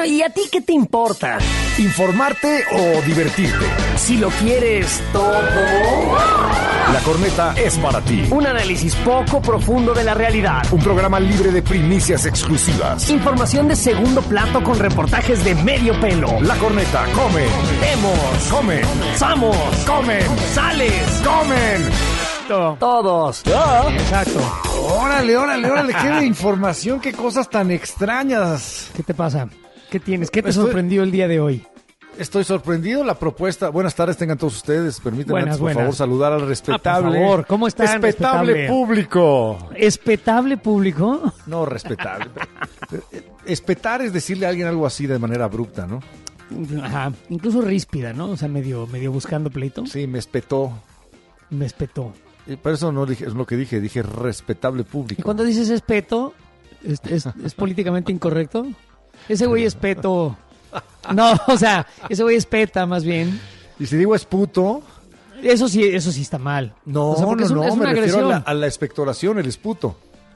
Bueno, ¿y a ti qué te importa? ¿Informarte o divertirte? Si lo quieres todo. La Corneta es para ti. Un análisis poco profundo de la realidad. Un programa libre de primicias exclusivas. Información de segundo plato con reportajes de medio pelo. La Corneta, come. Vemos. Comen. Samos. Comen. Sales. Comen. Todos. Exacto. Órale, qué de información, qué cosas tan extrañas. ¿Qué te pasa? ¿Qué tienes? ¿Qué te Estoy- sorprendió el día de hoy? Estoy sorprendido, la propuesta. Buenas tardes tengan todos ustedes. Permítanme Buenas, antes, por buenas. favor, saludar al respetable. por favor, ¿cómo están, Respetable respetable? público. ¿Espetable público? No, respetable. Espetar es decirle a alguien algo así de manera abrupta, ¿no? Ajá. Incluso ríspida, ¿no? O sea, medio buscando pleito. Sí, me espetó. Me espetó. Y por eso no dije, es lo que dije respetable Y público. cuando dices espeto, ¿es políticamente incorrecto? Ese güey es peto. No, o sea, ese güey es peta, más bien. Y si digo es puto, Eso sí está mal. no, O sea, porque es me una refiero agresión. a la expectoración, el esputo.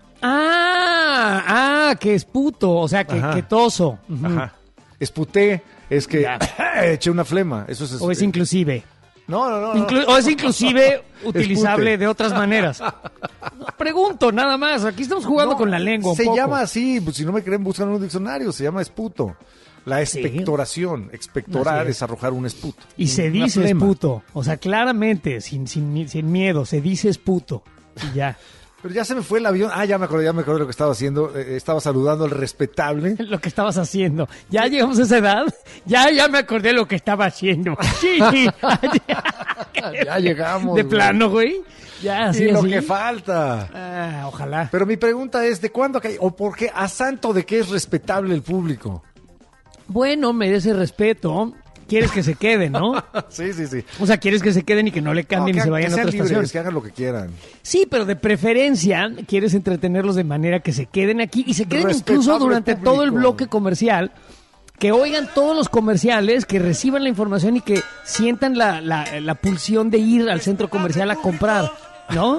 Que es puto, o sea, Ajá. que toso. Ujú. Ajá. Esputé es que Ya. eché una flema. Eso es. O es inclusive. No. O es inclusive utilizable Espute. de otras maneras. No, pregunto, nada más. Aquí estamos jugando No, con la lengua un Se poco. llama así, pues, si no me creen, buscan un diccionario, se llama esputo. La expectoración, expectorar Así es arrojar un esputo. Y se Una dice flema. esputo. O sea, claramente, sin miedo, se dice esputo. Y ya. Pero ya se me fue el avión. Ya me acordé de lo que estaba haciendo. Estaba saludando al respetable. Lo que estabas haciendo. Ya llegamos a esa edad. Ya me acordé lo que estaba haciendo. Sí. Ya llegamos. De güey. plano, güey. Ya, así, Y lo así. que falta. Ojalá. Pero mi pregunta es, ¿de cuándo acá? ¿O por qué? ¿A santo de qué es respetable el público? Bueno, merece respeto. Quieres que se queden, ¿no? Sí. O sea, quieres que se queden y que no le cambien y se vayan a sean otra libres, estación. que hagan lo que quieran. Sí, pero de preferencia quieres entretenerlos de manera que se queden aquí y se queden incluso Respetable durante público. todo el bloque comercial, que oigan todos los comerciales, que reciban la información y que sientan la pulsión de ir al centro comercial a comprar, ¿no?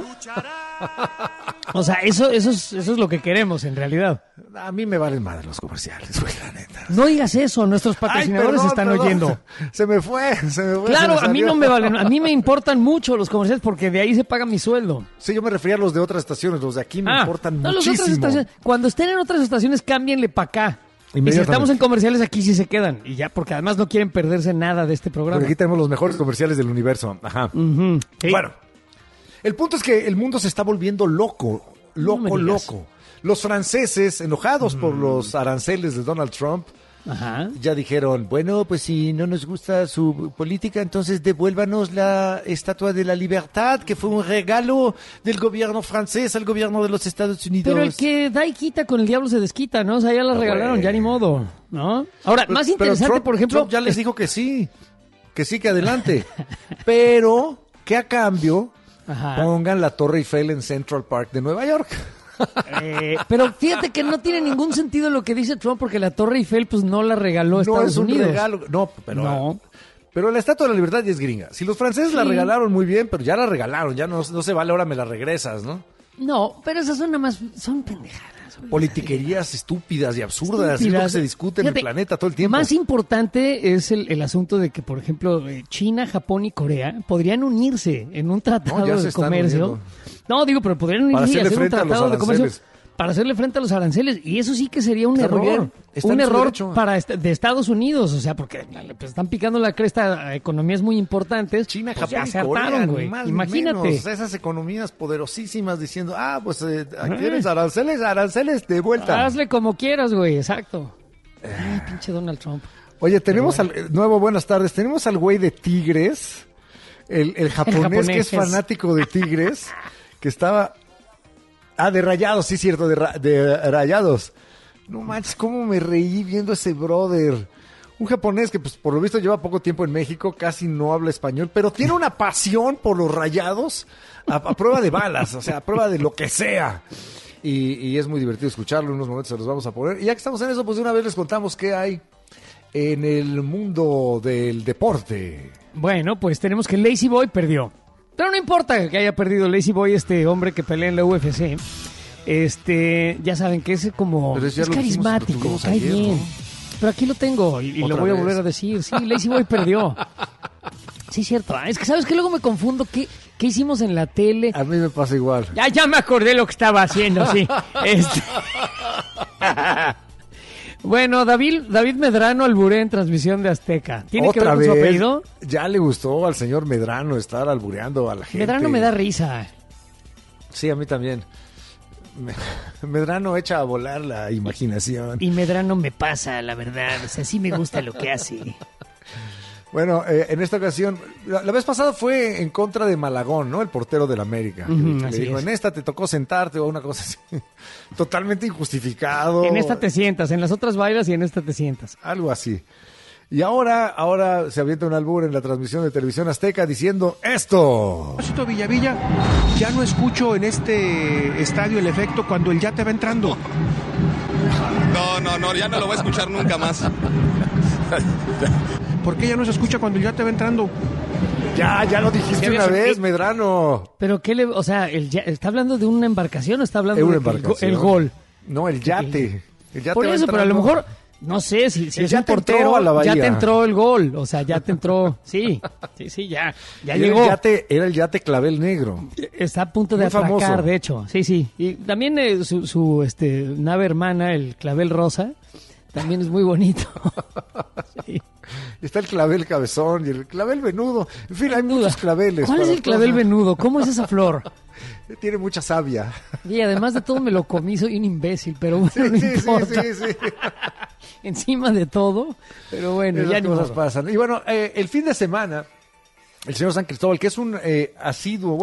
O sea, eso es lo que queremos en realidad. A mí me valen madre los comerciales, güey, la neta. No digas eso, nuestros patrocinadores Ay, están perdón. oyendo. Se me fue. Claro, se me a mí salió. no me valen, a mí me importan mucho los comerciales porque de ahí se paga mi sueldo. Sí, yo me refería a los de otras estaciones, los de aquí me importan no, las otras muchísimo. estaciones, cuando estén en otras estaciones, cámbienle para acá. Y si Inmediatamente. estamos en comerciales, aquí sí se quedan. Y ya, porque además no quieren perderse nada de este programa. Porque aquí tenemos los mejores comerciales del universo. Ajá. Ujú, sí. Bueno, el punto es que el mundo se está volviendo loco. No me digas. Los franceses, enojados por los aranceles de Donald Trump, Ajá. ya dijeron, bueno, pues si no nos gusta su política, entonces devuélvanos la Estatua de la Libertad, que fue un regalo del gobierno francés al gobierno de los Estados Unidos. Pero el que da y quita con el diablo se desquita, ¿no? O sea, ya la regalaron, güey. ya ni modo, ¿no? Ahora, más interesante, Trump- por ejemplo... Trump ya les dijo que sí, que adelante. Pero que a cambio Ajá. pongan la Torre Eiffel en Central Park de Nueva York. Pero fíjate que no tiene ningún sentido lo que dice Trump porque la Torre Eiffel pues no la regaló No Estados es un Unidos. regalo. No, pero, No. pero la Estatua de la Libertad ya es gringa. Si los franceses la Sí. regalaron muy bien, pero ya la regalaron, ya no se vale, ahora me la regresas, ¿no? No, pero esas son nada más, son pendejadas. Politiquerías estúpidas y absurdas, es lo que Estúpidas. se discute en el Fíjate, planeta todo el tiempo. Más importante es el asunto de que, por ejemplo, China, Japón y Corea podrían unirse en un tratado No, ya se de están comercio. uniendo. No, digo, pero podrían Para unirse y hacerle hacer un frente a los tratado de comercio aranceles. para hacerle frente a los aranceles. Y eso sí que sería un Está muy error. bien. Está Un en su error derecho. de Estados Unidos. O sea, porque pues, están picando la cresta a economías muy importantes. China, Pues Japón ya y se Corea, hartaron, ni güey. más ni Imagínate. menos. Esas economías poderosísimas diciendo, ¿quieres aranceles de vuelta? Hazle como quieras, güey. Exacto. Ay, pinche Donald Trump. Oye, tenemos buenas tardes, tenemos al güey de Tigres, el japonés que es fanático de Tigres, que estaba... de Rayados, sí, cierto, de Rayados. No manches, cómo me reí viendo ese brother. Un japonés que, pues, por lo visto lleva poco tiempo en México, casi no habla español, pero tiene una pasión por los Rayados a prueba de balas, o sea, a prueba de lo que sea. Y es muy divertido escucharlo, en unos momentos se los vamos a poner. Y ya que estamos en eso, pues de una vez les contamos qué hay en el mundo del deporte. Bueno, pues tenemos que Lazy Boy perdió. Pero no importa que haya perdido Lazy Boy, este hombre que pelea en la UFC. Ya saben que es como... Pero ya es lo dijimos, lo carismático, tuvimos cae ayer, bien. ¿no? Pero aquí lo tengo y lo voy a volver a decir. Sí, Lazy Boy perdió. Sí, cierto. Es que ¿sabes qué? Luego me confundo. ¿Qué hicimos en la tele? A mí me pasa igual. Ya me acordé lo que estaba haciendo, sí. Bueno, David Medrano alburé en transmisión de Azteca. ¿Tiene que ver con su apellido? Ya le gustó al señor Medrano estar albureando a la gente. Medrano me da risa. Sí, a mí también. Medrano echa a volar la imaginación. Y Medrano me pasa, la verdad. O sea, sí me gusta lo que hace. Bueno, en esta ocasión, la vez pasada fue en contra de Malagón, ¿no? El portero del América. Le dijo, en esta te tocó sentarte o una cosa así. Totalmente injustificado. En esta te sientas, en las otras bailas y en esta te sientas. Algo así. Y ahora se avienta un albur en la transmisión de Televisión Azteca diciendo esto. Villavilla, ya no escucho en este estadio el efecto cuando el yate va entrando. No, ya no lo voy a escuchar nunca más. ¿Por qué ya no se escucha cuando el yate va entrando? Ya lo dijiste una vez, Medrano. Pero o sea, ¿está hablando de una embarcación o está hablando de el gol? No, el yate. El yate por eso, pero a lo mejor, no sé, si es un portero, ya te entró el gol. O sea, ya te entró, sí, ya llegó. Era el yate Clavel Negro. Está a punto de atracar, famoso. De hecho, sí. Y también su nave hermana, el Clavel Rosa, también es muy bonito. Sí. Está el clavel cabezón y el clavel venudo. En fin, hay muchos claveles. ¿Cuál es el clavel venudo? ¿Cómo es esa flor? Tiene mucha savia. Y además de todo me lo comí, soy un imbécil, pero bueno, no importa. Sí. Encima de todo, pero bueno, ya ni cosas pasan. Y bueno, el fin de semana, el señor San Cristóbal, que es un asiduo,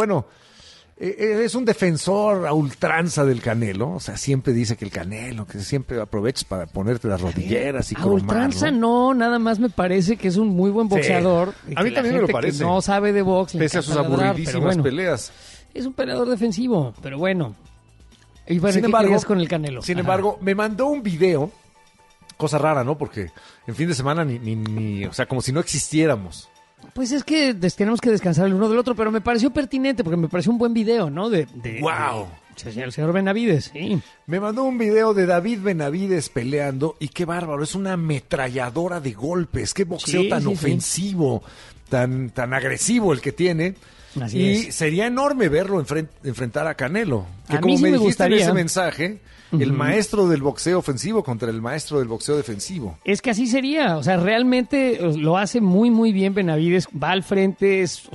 es un defensor a ultranza del Canelo, o sea, siempre dice que el Canelo, que siempre aprovechas para ponerte las rodilleras y cromarlo. A ultranza no, nada más me parece que es un muy buen boxeador. Sí. A mí también me lo parece. Que no sabe de box. Pese a sus aburridísimas peleas. Es un peleador defensivo, pero bueno. Y bueno, sin embargo, con el Canelo. Sin embargo, me mandó un video, cosa rara, ¿no? Porque en fin de semana ni o sea, como si no existiéramos. Pues es que tenemos que descansar el uno del otro, pero me pareció pertinente porque me pareció un buen video, ¿no? ¡Wow! El señor Benavides, sí. Me mandó un video de David Benavides peleando y qué bárbaro, es una ametralladora de golpes, qué boxeo tan ofensivo, tan agresivo el que tiene. Así es. Sería enorme verlo enfrentar a Canelo. Que como me dijiste en ese mensaje, el maestro del boxeo ofensivo contra el maestro del boxeo defensivo. Es que así sería, o sea, realmente lo hace muy, muy bien Benavides, va al frente, es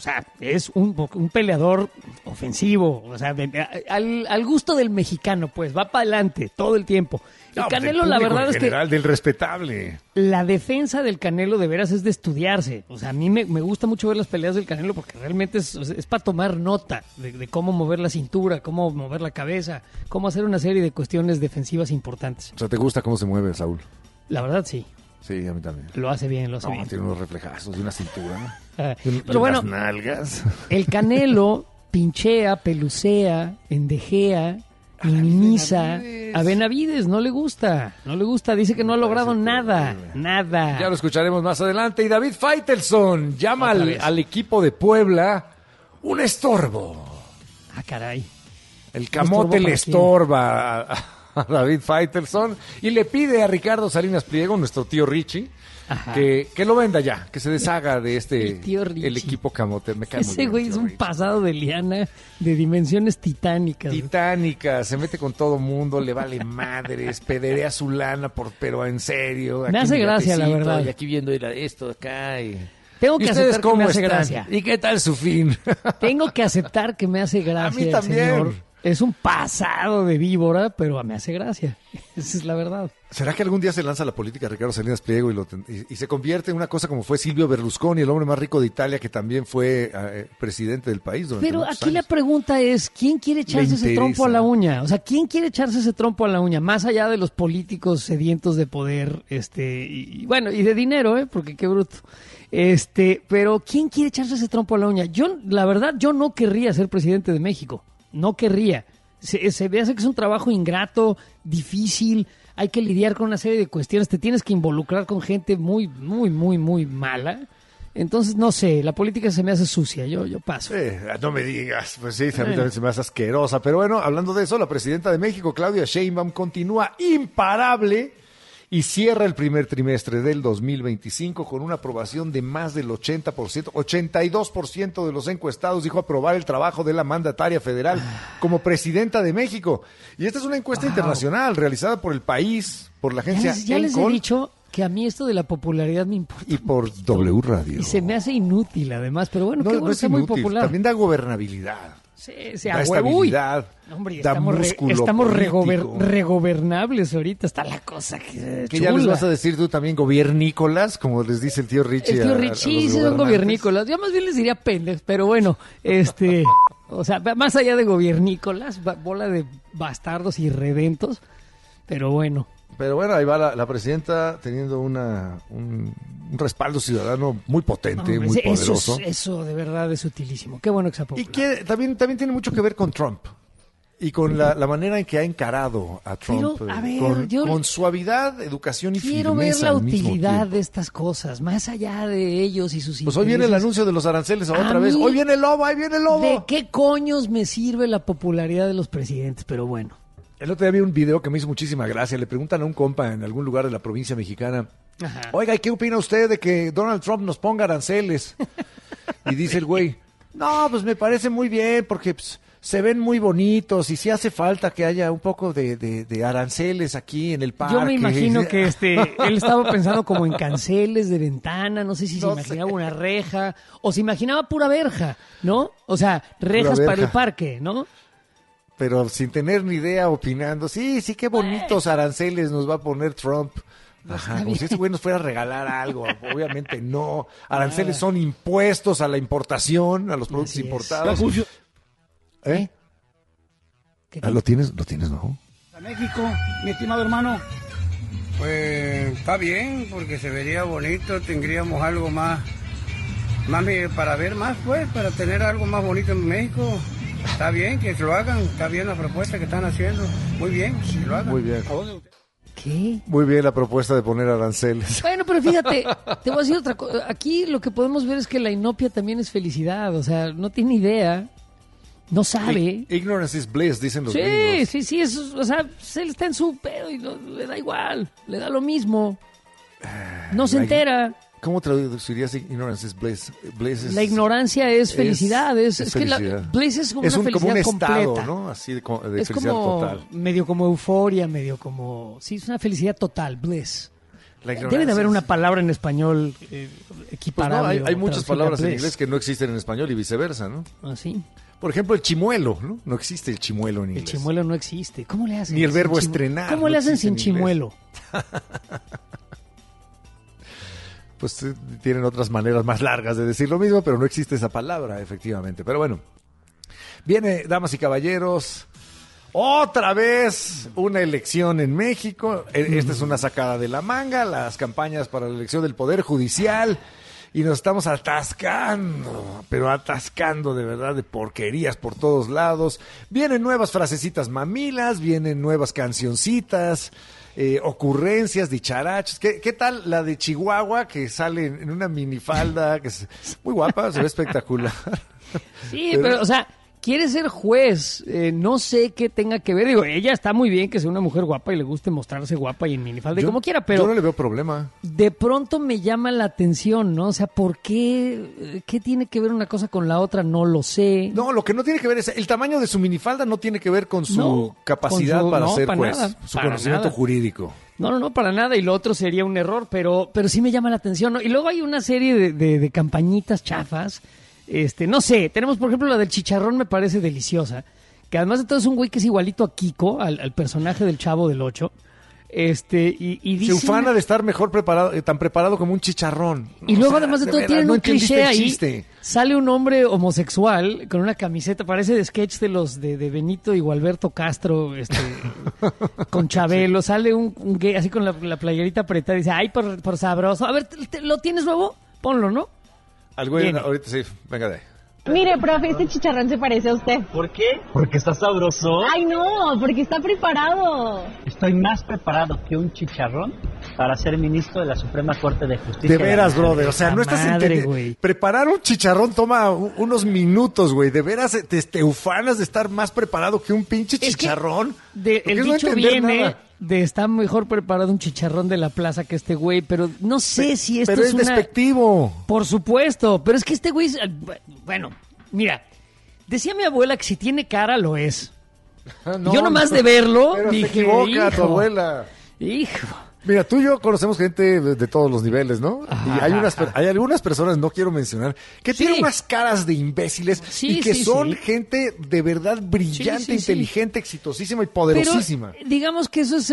un peleador ofensivo, o sea, al gusto del mexicano, pues, va para adelante todo el tiempo. El Canelo, la verdad es que... del respetable. La defensa del Canelo de veras es de estudiarse. O sea, a mí me gusta mucho ver las peleas del Canelo porque realmente es para tomar nota de cómo mover la cintura, cómo mover la cabeza, cómo hacer una serie de cuestiones defensivas importantes. O sea, ¿te gusta cómo se mueve, Saúl? La verdad, sí. Sí, a mí también. Lo hace bien, lo hace bien. Tiene unos reflejazos y una cintura. Pero bueno, unas nalgas. El Canelo pinchea, pelucea, endejea... minimiza a Benavides, no le gusta, dice que no ha logrado nada. Ya lo escucharemos más adelante. Y David Faitelson llama al equipo de Puebla un estorbo. Ah, caray. El camote le estorba a David Faitelson y le pide a Ricardo Salinas Pliego, nuestro tío Richie, que lo venda ya, que se deshaga de el equipo camote. Me cae ese güey es un pasado de liana de dimensiones titánicas. Se mete con todo mundo, le vale madres, pederea su lana, pero en serio. Me hace gracia, la verdad. Y aquí viendo esto acá Tengo que aceptar que me hace gracia. ¿Y qué tal su fin? Tengo que aceptar que me hace gracia. A mí también. Señor. Es un pasado de víbora, pero me hace gracia. Esa es la verdad. ¿Será que algún día se lanza la política Ricardo Salinas Pliego y se convierte en una cosa como fue Silvio Berlusconi, el hombre más rico de Italia, que también fue presidente del país durante Pero aquí años? La pregunta es, ¿quién quiere echarse ese trompo a la uña? O sea, ¿quién quiere echarse ese trompo a la uña? Más allá de los políticos sedientos de poder, y de dinero, porque qué bruto. Pero ¿quién quiere echarse ese trompo a la uña? La verdad, yo no querría ser presidente de México. No querría. Se me hace que es un trabajo ingrato, difícil, hay que lidiar con una serie de cuestiones, te tienes que involucrar con gente muy, muy, muy, muy mala. Entonces, no sé, la política se me hace sucia, yo paso. No me digas, pues sí, a mí también se me hace asquerosa. Pero bueno, hablando de eso, la presidenta de México, Claudia Sheinbaum, continúa imparable y cierra el primer trimestre del 2025 con una aprobación de más del 80%, 82% de los encuestados dijo aprobar el trabajo de la mandataria federal como presidenta de México. Y esta es una encuesta internacional realizada por El País, por la agencia ya les he dicho que a mí esto de la popularidad me importa. Y por W Radio. Y se me hace inútil además, pero bueno, qué bueno, está muy popular. También da gobernabilidad. Sí, da estabilidad, hombre, da músculo estamos político. regobernables ahorita, está la cosa que ya les vas a decir tú también gobiernícolas, como les dice el tío Richie. El tío Richie, sí, son gobiernícolas. Yo más bien les diría pendex, pero bueno, o sea, más allá de gobiernícolas, bola de bastardos y redentos, pero bueno. Pero bueno, ahí va la presidenta teniendo un respaldo ciudadano muy potente, muy poderoso. Eso de verdad es utilísimo. Qué bueno que sea popular. Y que también tiene mucho que ver con Trump. Y con la manera en que ha encarado a Trump. Pero, a ver, con suavidad, educación y firmeza. Quiero ver la utilidad de estas cosas, más allá de ellos y sus intereses. Pues hoy viene el anuncio de los aranceles otra vez. Hoy viene el lobo, ahí viene el lobo. ¿De qué coños me sirve la popularidad de los presidentes? Pero bueno. El otro día vi un video que me hizo muchísima gracia. Le preguntan a un compa en algún lugar de la provincia mexicana, oiga, ¿y qué opina usted de que Donald Trump nos ponga aranceles? Y dice el güey, no, pues me parece muy bien porque pues, se ven muy bonitos y sí hace falta que haya un poco de aranceles aquí en el parque. Yo me imagino que él estaba pensando como en canceles de ventana, no sé si se imaginaba una reja o se imaginaba pura verja, ¿no? O sea, rejas para el parque, ¿no? Pero sin tener ni idea, opinando, sí, qué bonitos aranceles nos va a poner Trump. Ajá, como si ese güey nos fuera a regalar algo. Obviamente no. Aranceles son impuestos a la importación, a los productos importados. ¿Eh? ¿Lo tienes, no? A México, mi estimado hermano. Pues está bien, porque se vería bonito, tendríamos algo más para ver más, pues, para tener algo más bonito en México. Está bien que lo hagan, está bien la propuesta que están haciendo. Muy bien, que lo hagan. Muy bien. ¿Qué? Muy bien la propuesta de poner aranceles. Bueno, pero fíjate, te voy a decir otra cosa. Aquí lo que podemos ver es que la inopia también es felicidad. O sea, no tiene idea, no sabe. Ignorance is bliss, dicen los gringos. Sí, eso, o sea, él está en su pedo y le da igual, le da lo mismo. No se entera. ¿Cómo traducirías ignorance is bliss? La ignorancia es felicidad. Es felicidad. Que bliss es como una felicidad como un completa. Estado, ¿no? Así de es felicidad como, total. Medio como euforia, medio como... Sí, es una felicidad total, bliss. Debe de haber una palabra en español equiparable. Pues no, hay muchas palabras en inglés que no existen en español y viceversa, ¿no? ¿Ah, sí? Por ejemplo, el chimuelo, ¿no? No existe el chimuelo en inglés. El chimuelo no existe. ¿Cómo le hacen? Ni el verbo estrenar. ¿Cómo le hacen sin chimuelo? Pues tienen otras maneras más largas de decir lo mismo, pero no existe esa palabra, efectivamente. Pero bueno, viene, damas y caballeros, otra vez una elección en México. Esta es una sacada de la manga, las campañas para la elección del Poder Judicial. Y nos estamos atascando, pero atascando de verdad de porquerías por todos lados. Vienen nuevas frasecitas mamilas, vienen nuevas cancioncitas, ocurrencias, dicharachos. ¿Qué tal la de Chihuahua que sale en una minifalda? Que es muy guapa, se ve espectacular. Sí, pero o sea, quiere ser juez, no sé qué tenga que ver. Digo, ella está muy bien que sea una mujer guapa y le guste mostrarse guapa y en minifalda y como quiera, pero... Yo no le veo problema. De pronto me llama la atención, ¿no? O sea, ¿por qué? ¿Qué tiene que ver una cosa con la otra? No lo sé. No, lo que no tiene que ver es... El tamaño de su minifalda no tiene que ver con su capacidad para ser juez, su conocimiento jurídico. No, para nada. Y lo otro sería un error, pero sí me llama la atención, ¿no? Y luego hay una serie de campañitas chafas. No sé, tenemos por ejemplo la del chicharrón, me parece deliciosa, que además de todo es un güey que es igualito a Kiko, al personaje del Chavo del Ocho, y dice... Se ufana de estar mejor preparado, tan preparado como un chicharrón. Y luego además de todo tienen un cliché ahí, sale un hombre homosexual con una camiseta, parece de sketch de los de Benito y Gualberto Castro, con Chabelo, sale un gay así con la playerita apretada y dice, ay, por sabroso, a ver, ¿lo tienes nuevo? Ponlo, ¿no? Al güey, ahorita sí, venga de ahí. Mire, profe, este chicharrón se parece a usted. ¿Por qué? Porque está sabroso. Ay, no, porque está preparado. Estoy más preparado que un chicharrón para ser ministro de la Suprema Corte de Justicia. De veras, brother, o sea, no estás entendiendo. Preparar un chicharrón toma unos minutos, güey. De veras, te ufanas de estar más preparado que un pinche chicharrón. El dicho viene de estar mejor preparado un chicharrón de la plaza que este güey, pero no sé si esto es despectivo. Por supuesto, pero es que este güey... Bueno, mira, decía mi abuela que si tiene cara, lo es. No, yo nomás de verlo pero dije, se equivoca tu abuela. Hijo... Mira, tú y yo conocemos gente de todos los niveles, ¿no? Y hay algunas personas, no quiero mencionar, que tienen unas caras de imbéciles y que son gente de verdad brillante, inteligente, exitosísima y poderosísima. Pero, digamos que eso es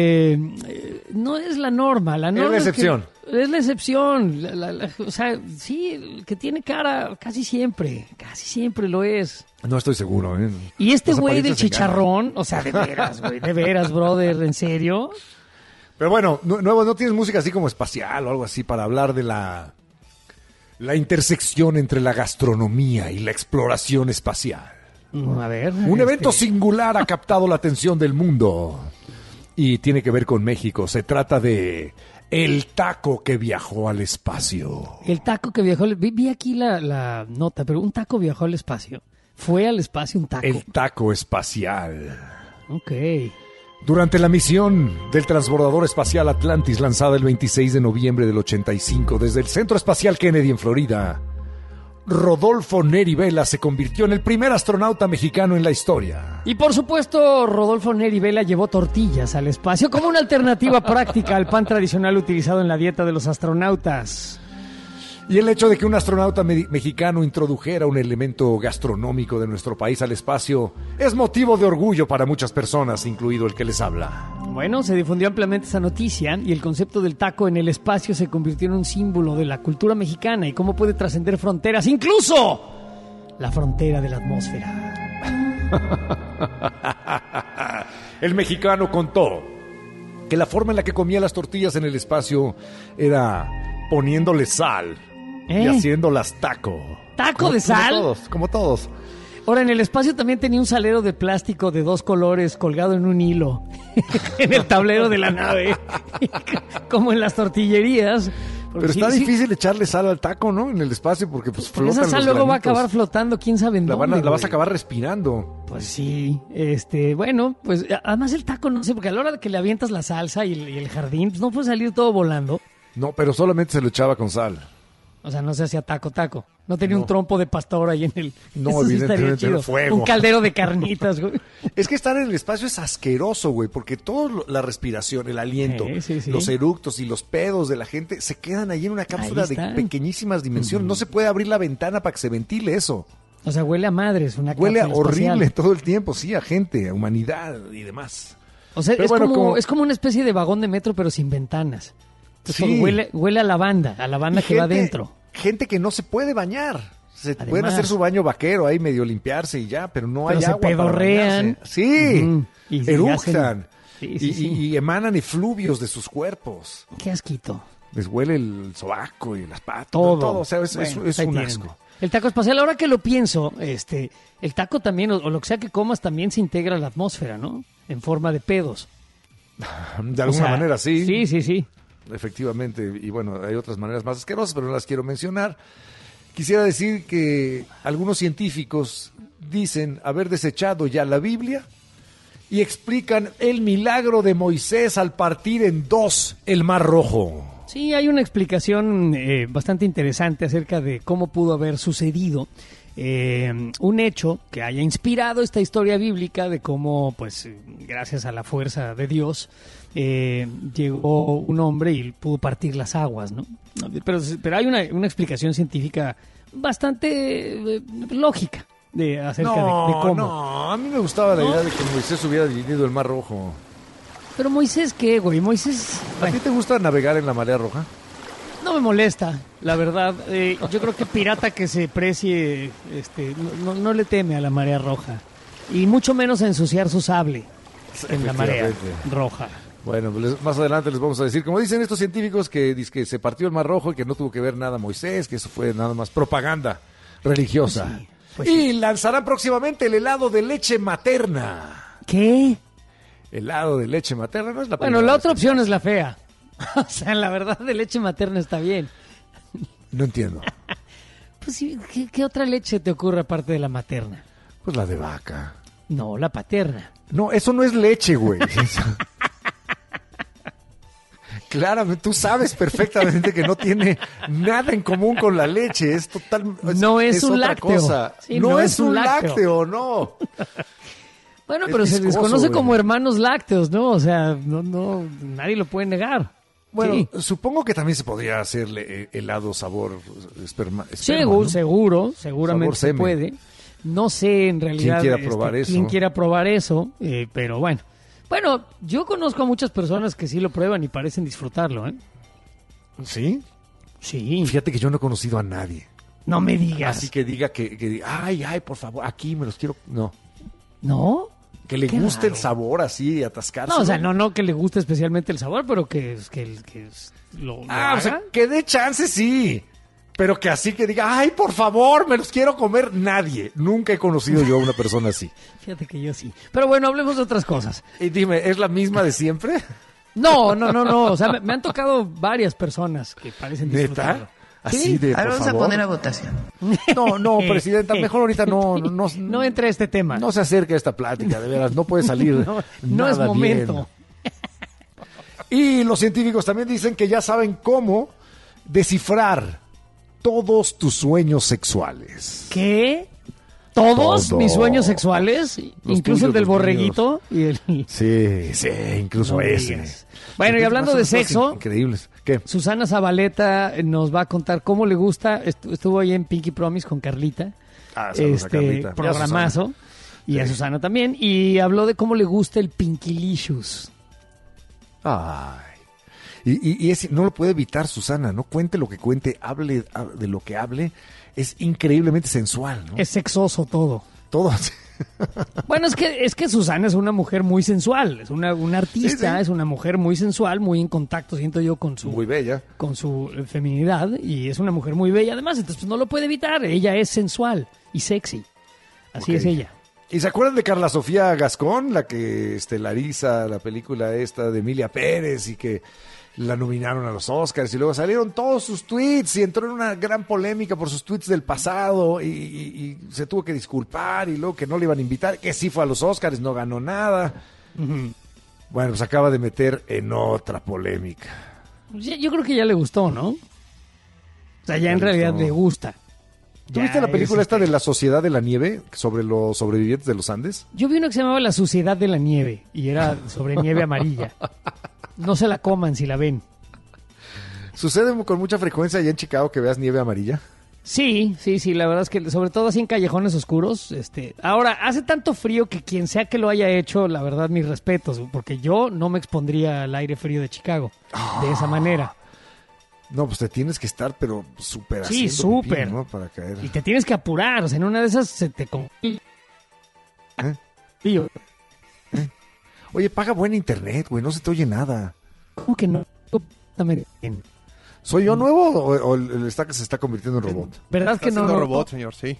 no es la norma. La norma es la excepción. Es la excepción. O sea, sí, el que tiene cara casi siempre lo es. No estoy seguro, ¿eh? Y este güey del chicharrón, o sea, de veras, güey, de veras, brother, ¿en serio? Pero bueno, ¿no tienes música así como espacial o algo así para hablar de la intersección entre la gastronomía y la exploración espacial? A ver. Un evento singular ha captado la atención del mundo y tiene que ver con México. Se trata de el taco que viajó al espacio. El taco que viajó... Vi aquí la nota, pero un taco viajó al espacio. ¿Fue al espacio un taco? El taco espacial. Ok. Durante la misión del transbordador espacial Atlantis, lanzada el 26 de noviembre del 85 desde el Centro Espacial Kennedy en Florida, Rodolfo Neri Vela se convirtió en el primer astronauta mexicano en la historia. Y por supuesto, Rodolfo Neri Vela llevó tortillas al espacio como una alternativa práctica al pan tradicional utilizado en la dieta de los astronautas. Y el hecho de que un astronauta mexicano introdujera un elemento gastronómico de nuestro país al espacio es motivo de orgullo para muchas personas, incluido el que les habla. Bueno, se difundió ampliamente esa noticia y el concepto del taco en el espacio se convirtió en un símbolo de la cultura mexicana y cómo puede trascender fronteras, incluso la frontera de la atmósfera. El mexicano contó que la forma en la que comía las tortillas en el espacio era poniéndole sal. Y haciéndolas taco. ¿Taco de sal? Como todos. Ahora, en el espacio también tenía un salero de plástico de 2 colores colgado en un hilo en el tablero de la nave, como en las tortillerías. Pero está difícil echarle sal al taco, ¿no? En el espacio, porque pues flotan esa sal los luego granitos. va a acabar flotando, quién sabe en dónde. La vas a acabar respirando. Pues sí, bueno, pues además el taco, no sé, porque a la hora de que le avientas la salsa y el jardín, pues no puede salir todo volando. No, pero solamente se lo echaba con sal. O sea, no se hacía taco. No tenía un trompo de pastor ahí en el... No, eso sí evidentemente era fuego. Un caldero de carnitas, güey. Es que estar en el espacio es asqueroso, güey, porque toda la respiración, el aliento, los eructos y los pedos de la gente se quedan ahí en una cápsula de pequeñísimas dimensiones. No se puede abrir la ventana para que se ventile eso. O sea, huele a madres, una cápsula huele horrible espacial. Todo el tiempo, sí, a gente, a humanidad y demás. O sea, es como una especie de vagón de metro, pero sin ventanas. Entonces, huele a lavanda que va adentro. Gente que no se puede bañar. Pueden hacer su baño vaquero ahí, medio limpiarse y ya, pero no hay agua. Se pedorrean. Sí, y eructan. Y emanan efluvios de sus cuerpos. Qué asquito. Les huele el sobaco y las patas. Todo. O sea, es un asco. El taco espacial, ahora que lo pienso, el taco también, o lo que sea que comas, también se integra a la atmósfera, ¿no? En forma de pedos. De alguna manera, sí. Sí. Efectivamente, y bueno, hay otras maneras más asquerosas, pero no las quiero mencionar. Quisiera decir que algunos científicos dicen haber desechado ya la Biblia y explican el milagro de Moisés al partir en 2 el Mar Rojo. Sí, hay una explicación bastante interesante acerca de cómo pudo haber sucedido un hecho que haya inspirado esta historia bíblica de cómo, pues, gracias a la fuerza de Dios, llegó un hombre y pudo partir las aguas, ¿no? Pero hay una explicación científica bastante lógica acerca de cómo. No, a mí me gustaba la idea de que Moisés hubiera dividido el Mar Rojo. Pero Moisés, ¿qué, güey? Moisés... ¿A ti te gusta navegar en la marea roja? No me molesta, la verdad. Yo creo que pirata que se precie no le teme a la marea roja. Y mucho menos a ensuciar su sable en la marea roja. Bueno, más adelante les vamos a decir, como dicen estos científicos, que se partió el Mar Rojo y que no tuvo que ver nada Moisés, que eso fue nada más propaganda religiosa. Pues sí. Y lanzarán próximamente el helado de leche materna. ¿Qué? Helado de leche materna no es la Bueno, primera la vez otra que- opción es la fea. O sea, la verdad, de leche materna está bien. No entiendo. Pues sí, ¿qué otra leche te ocurre aparte de la materna? Pues la de vaca. No, la paterna. No, eso no es leche, güey. Claramente, tú sabes perfectamente que no tiene nada en común con la leche. Es total. No es un otra lácteo. cosa. Sí, no es un lácteo, no. Bueno, Es pero se les viscoso, conoce güey. como hermanos lácteos, ¿no? O sea, no, nadie lo puede negar. Bueno, Sí. supongo que también se podría hacerle helado sabor esperma, ¿no? Seguramente Sabor se semen. puede. No sé en realidad ¿Quién quiera probar eso? quién quiera probar eso, pero bueno. Bueno, yo conozco a muchas personas que sí lo prueban y parecen disfrutarlo, ¿eh? ¿Sí? Sí. Fíjate que yo no he conocido a nadie. No me digas. Así que diga que diga, ay, por favor, aquí me los quiero. No. ¿No? Que le Qué guste el raro. sabor así, atascarse. No, o sea, no que le guste especialmente el sabor, pero que lo Ah, o sea, haga. que dé chance, sí. Pero que así que diga, ay, por favor, me los quiero comer. Nadie. Nunca he conocido yo a una persona así. Fíjate que yo sí. Pero bueno, hablemos de otras cosas. Y dime, ¿es la misma de siempre? No. O sea, me han tocado varias personas que parecen disfrutarlo. ¿Neta? Así de, por favor. a votación. No, presidenta, mejor ahorita no No entre a este tema. No se acerque a esta plática, de veras, no puede salir. No es nada momento. bien. Y los científicos también dicen que ya saben cómo descifrar todos tus sueños sexuales. ¿Qué? ¿Todos Todo. mis sueños sexuales? Los Incluso tuyos, el del los borreguito y el... Sí, incluso No ese. digas. Bueno, y hablando de Más cosas sexo, increíbles. ¿Qué? Susana Zabaleta nos va a contar cómo le gusta. Estuvo ahí en Pinky Promise con Carlita. Saludos a Carlita. Y a Programazo. Y a Susana también. Y habló de cómo le gusta el Pinkylicious. Ay. Y no lo puede evitar, Susana. No cuente lo que cuente, hable de lo que hable. Es increíblemente sensual, ¿no? Es sexoso todo. Todo así. Bueno, es que Susana es una mujer muy sensual. Es una artista, Sí. es una mujer muy sensual, muy en contacto, siento yo, con su... Muy bella. con su feminidad, y es una mujer muy bella además, entonces pues, no lo puede evitar, ella es sensual y sexy, así Ok. es ella. ¿Y se acuerdan de Carla Sofía Gascón, la que estelariza la película esta de Emilia Pérez y que la nominaron a los Oscars y luego salieron todos sus tweets y entró en una gran polémica por sus tweets del pasado y se tuvo que disculpar y luego que no le iban a invitar, que sí fue a los Oscars, no ganó nada? Bueno, pues acaba de meter en otra polémica. Yo creo que ya le gustó, ¿no? O sea, ya en Le realidad gustó. le gusta. ¿Tú Ya viste la película es, esta de La Sociedad de la Nieve sobre los sobrevivientes de los Andes? Yo vi uno que se llamaba La Suciedad de la Nieve y era sobre nieve amarilla. No se la coman si la ven. ¿Sucede con mucha frecuencia allá en Chicago que veas nieve amarilla? Sí, la verdad es que sobre todo así en callejones oscuros. Ahora, hace tanto frío que quien sea que lo haya hecho, la verdad, mis respetos, porque yo no me expondría al aire frío de Chicago de esa manera. No, pues te tienes que estar, pero súper Sí, haciendo pipí, súper. ¿no? Para caer. Y te tienes que apurar, o sea, en una de esas se te... Tío, Oye, paga buen internet, güey, no se te oye nada. ¿cómo que no? Dame bien. ¿Soy yo nuevo o el Estaca se está convirtiendo en robot? ¿Verdad que no? robot, señor, sí.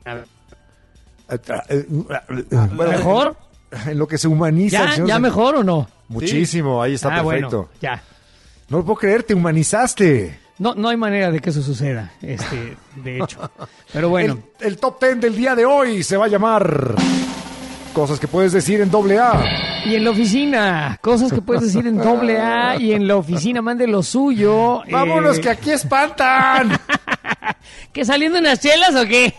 Bueno, ¿Mejor? En lo que se humaniza. el ¿Ya, señor ya se- mejor o no? Muchísimo, ahí está perfecto. Bueno, ya. No lo puedo creer, te humanizaste. No hay manera de que eso suceda, de hecho. Pero bueno, El top 10 del día de hoy se va a llamar Cosas que puedes decir en AA. y en la oficina, cosas que puedes decir en AA y en la oficina, mande lo suyo. ¡Vámonos, que aquí espantan! ¿Que saliendo en las chelas o qué?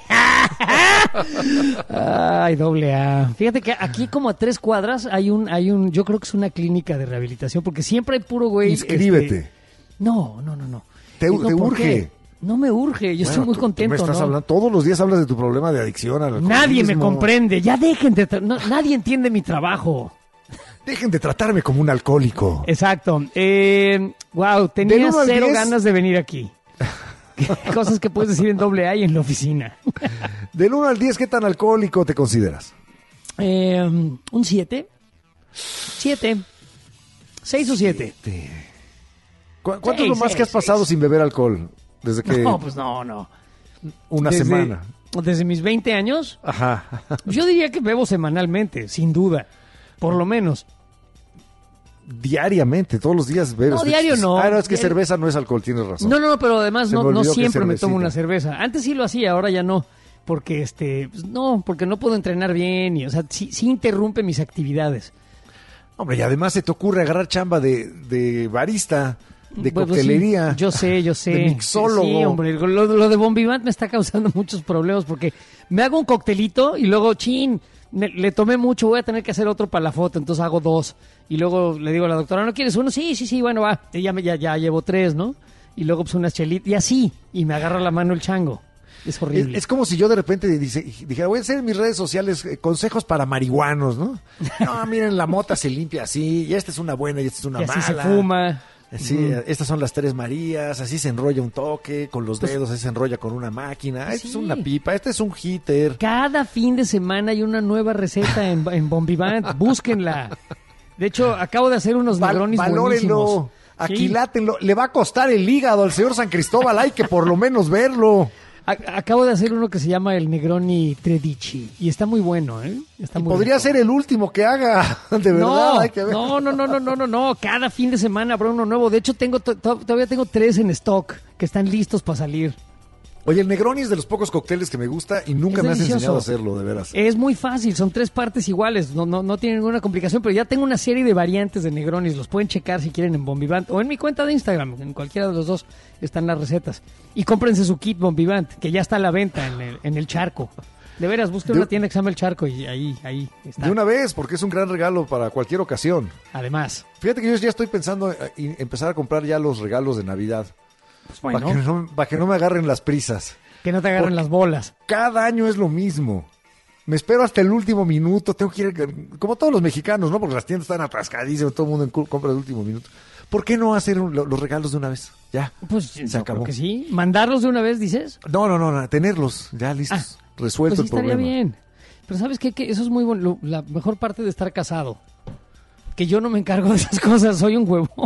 Ay, AA. Fíjate que aquí como a 3 cuadras hay un, yo creo que es una clínica de rehabilitación, porque siempre hay puro güey. Inscríbete. No. Te No, ¿por urge. qué? No me urge, yo estoy muy contento. Tú me estás ¿no? hablando, todos los días hablas de tu problema de adicción al Nadie me alcoholismo. comprende, ya dejen de... nadie entiende mi trabajo. Dejen de tratarme como un alcohólico. Exacto. Wow, Del tenía 1 al 0 10. ganas de venir aquí. Cosas que puedes decir en AA y en la oficina. Del 1 al 10, ¿qué tan alcohólico te consideras? Un 7. 7. 6 o 7. ¿Cuánto es lo más que has pasado sin beber alcohol? Desde que... No, pues no. Una semana. Desde mis 20 años, Ajá. yo diría que bebo semanalmente, sin duda, por lo menos. Diariamente, todos los días bebes. No, diario no. Ah, no, es que Diario. cerveza no es alcohol, tienes razón. No, pero además Se me no olvidó que siempre me cervecita. tomo una cerveza. Antes sí lo hacía, ahora ya no. Porque pues no, porque no puedo entrenar bien y, o sea, sí interrumpe mis actividades. Hombre, y además se te ocurre agarrar chamba de barista, de Pues, coctelería. Sí, yo sé. De mixólogo. Sí, hombre, lo de Bon Vivant me está causando muchos problemas porque me hago un coctelito y luego, le tomé mucho, voy a tener que hacer otro para la foto, entonces hago 2. Y luego le digo a la doctora, ¿no quieres uno? Sí, bueno, va. Y ya llevo 3, ¿no? Y luego pues unas chelitas, y así, y me agarra la mano el chango. Es horrible. Es como si yo de repente dijera, voy a hacer en mis redes sociales consejos para marihuanos, ¿no? No, miren, la mota se limpia así, y esta es una buena y esta es una y así mala. se fuma. Sí, estas son las 3 Marías, así se enrolla un toque con los dedos, así se enrolla con una máquina, esta es una pipa, este es un heater. Cada fin de semana hay una nueva receta en Bon Vivant, búsquenla. De hecho, acabo de hacer unos Negronis buenísimos. Valórenlo, aquilátenlo, le va a costar el hígado al señor San Cristóbal, hay que por lo menos verlo. Acabo de hacer uno que se llama el Negroni Tredici y está muy bueno, ¿eh? Podría ser el último que haga, de verdad, hay que ver. No, cada fin de semana habrá uno nuevo. De hecho, todavía tengo 3 en stock que están listos para salir. Oye, el Negroni es de los pocos cócteles que me gusta y nunca me has enseñado a hacerlo, de veras. Es muy fácil, son 3 partes iguales, no tiene ninguna complicación, pero ya tengo una serie de variantes de Negronis, los pueden checar si quieren en Bon Vivant o en mi cuenta de Instagram, en cualquiera de los dos están las recetas. Y cómprense su kit Bon Vivant, que ya está a la venta en el Charco. De veras, busquen una tienda que se llama El Charco y ahí está. De una vez, porque es un gran regalo para cualquier ocasión. Además. Fíjate que yo ya estoy pensando en empezar a comprar ya los regalos de Navidad. Pues bueno. Para que no me agarren las prisas. Que no te agarren las bolas. Cada año es lo mismo. Me espero hasta el último minuto. Tengo que ir, como todos los mexicanos, ¿no? Porque las tiendas están atascadísimas, todo el mundo compra el último minuto. ¿Por qué no hacer los regalos de una vez? Ya. Pues se acabó. Creo que sí. ¿Mandarlos de una vez, dices? No, tenerlos ya listos. Resuelto pues sí, el problema. Estaría bien. Pero ¿sabes qué? Que eso es muy bueno. La mejor parte de estar casado. Que yo no me encargo de esas cosas. Soy un huevón.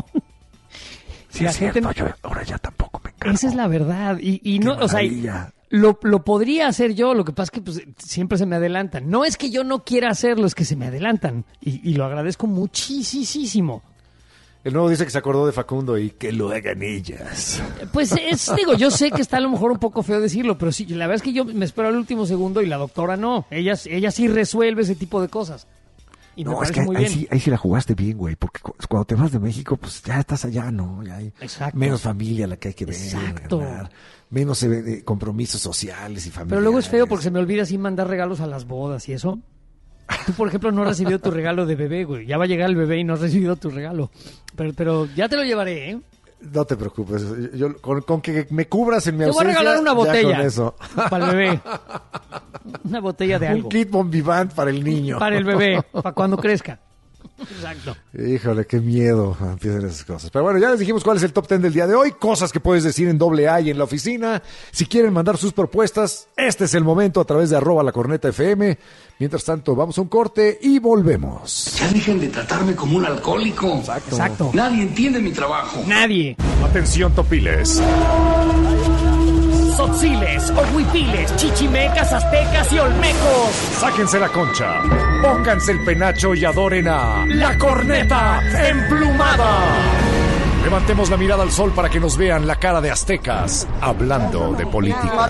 Sí, la gente yo ahora ya tampoco me encargo. Esa es la verdad. Y no, o sea, lo podría hacer yo. Lo que pasa es que pues, siempre se me adelantan. No es que yo no quiera hacerlo, es que se me adelantan. Y lo agradezco muchísimo. El nuevo dice que se acordó de Facundo y que lo hagan ellas. Pues yo sé que está a lo mejor un poco feo decirlo, pero sí, la verdad es que yo me espero al último segundo y la doctora no. Ella sí resuelve ese tipo de cosas. Y no, es que muy bien. Ahí sí la jugaste bien, güey, porque cuando te vas de México, pues ya estás allá, ¿no? Ya hay menos familia la que hay que ver. Exacto. Ganar, menos compromisos sociales y familiares. Pero luego es feo porque se me olvida así mandar regalos a las bodas y eso. Tú, por ejemplo, no has recibido tu regalo de bebé, güey. Ya va a llegar el bebé y no has recibido tu regalo. Pero ya te lo llevaré, ¿eh? No te preocupes. Yo, con que me cubras en mi ausencia... Te voy a regalar una botella. Con eso. Para el bebé. Una botella de algo. Un kit Bon Vivant para el niño. Para el bebé, para cuando crezca. Exacto. Híjole, qué miedo empiezan esas cosas. Pero bueno, ya les dijimos cuál es el top 10 del día de hoy. Cosas que puedes decir en AA y en la oficina. Si quieren mandar sus propuestas, este es el momento a través de @lacornetafm. Mientras tanto, vamos a un corte y volvemos. Ya dejen de tratarme como un alcohólico. Exacto. Nadie entiende mi trabajo. Nadie. Atención, Topiles. Tzotziles, Ohuipiles, Chichimecas, Aztecas y Olmecos. Sáquense la concha, pónganse el penacho y adoren a La Corneta Emplumada. Levantemos la mirada al sol para que nos vean la cara de aztecas hablando de política.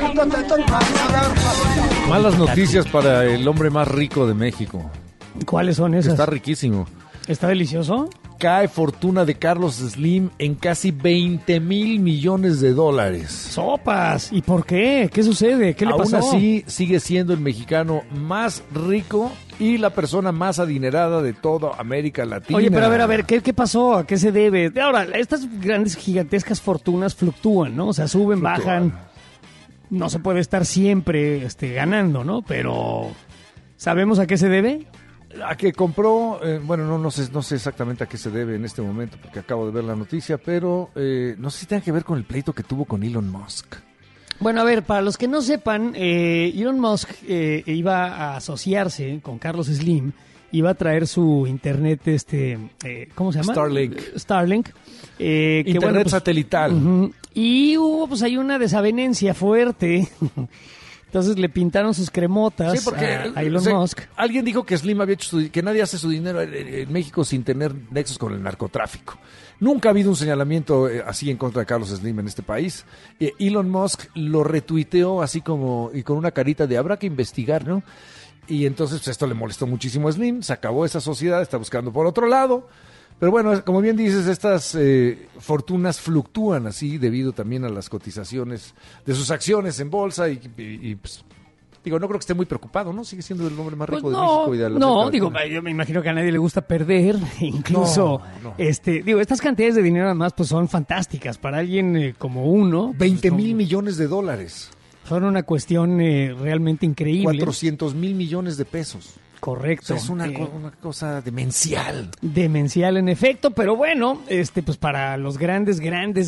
Malas noticias para el hombre más rico de México. ¿Cuáles son esas? Está riquísimo. ¿Está delicioso? Cae fortuna de Carlos Slim en casi $20 mil millones. ¡Sopas! ¿Y por qué? ¿Qué sucede? ¿Qué le pasó? Aún así, sigue siendo el mexicano más rico y la persona más adinerada de toda América Latina. Oye, pero a ver, ¿qué pasó? ¿A qué se debe? Ahora, estas grandes, gigantescas fortunas fluctúan, ¿no? O sea, suben, bajan. No se puede estar siempre ganando, ¿no? Pero, ¿sabemos a qué se debe? A que compró, no sé exactamente a qué se debe en este momento porque acabo de ver la noticia, pero no sé si tiene que ver con el pleito que tuvo con Elon Musk. Bueno, a ver, para los que no sepan, Elon Musk iba a asociarse con Carlos Slim iba a traer su internet, ¿cómo se llama? Starlink. Internet satelital. Y hubo pues ahí una desavenencia fuerte. Entonces le pintaron sus cremotas a Elon Musk. Alguien dijo que Slim había hecho que nadie hace su dinero en México sin tener nexos con el narcotráfico. Nunca ha habido un señalamiento así en contra de Carlos Slim en este país. Elon Musk lo retuiteó así como y con una carita de habrá que investigar, ¿no? Y entonces pues, esto le molestó muchísimo a Slim, se acabó esa sociedad, está buscando por otro lado. Pero bueno, como bien dices, estas fortunas fluctúan así debido también a las cotizaciones de sus acciones en bolsa y pues, digo, no creo que esté muy preocupado, ¿no? Sigue siendo el hombre más rico de México y de la yo me imagino que a nadie le gusta perder, incluso, estas cantidades de dinero además pues son fantásticas para alguien como uno. 20 mil millones de dólares. Son una cuestión realmente increíble. 400 mil millones de pesos. Correcto. O sea, es una cosa demencial. Demencial, en efecto, pero bueno, pues para los grandes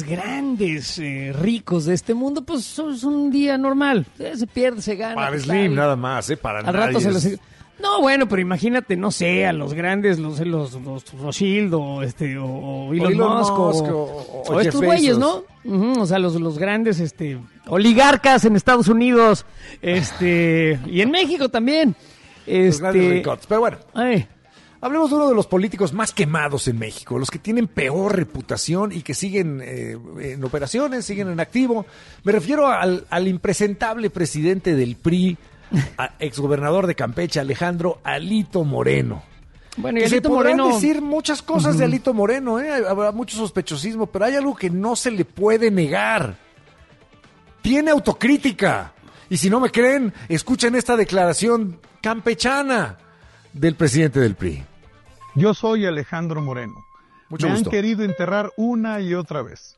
ricos de este mundo, pues es un día normal. Se pierde, se gana. Para Slim nada más, para al nadie. Rato se los... No, bueno, pero imagínate, no sé, a los grandes, los Rothschild o Elon Musk o estos güeyes, ¿no? O sea, los grandes oligarcas en Estados Unidos y en México también. Los grandes ricots. Pero bueno, hablemos de uno de los políticos más quemados en México, los que tienen peor reputación y que siguen en operaciones, siguen en activo. Me refiero al impresentable presidente del PRI, exgobernador de Campeche, Alejandro Alito Moreno. Bueno, y Alito se podrán decir muchas cosas de Alito Moreno, habrá mucho sospechosismo, pero hay algo que no se le puede negar. Tiene autocrítica. Y si no me creen, escuchen esta declaración campechana del presidente del PRI. Yo soy Alejandro Moreno. Mucho me gusto. Han querido enterrar una y otra vez.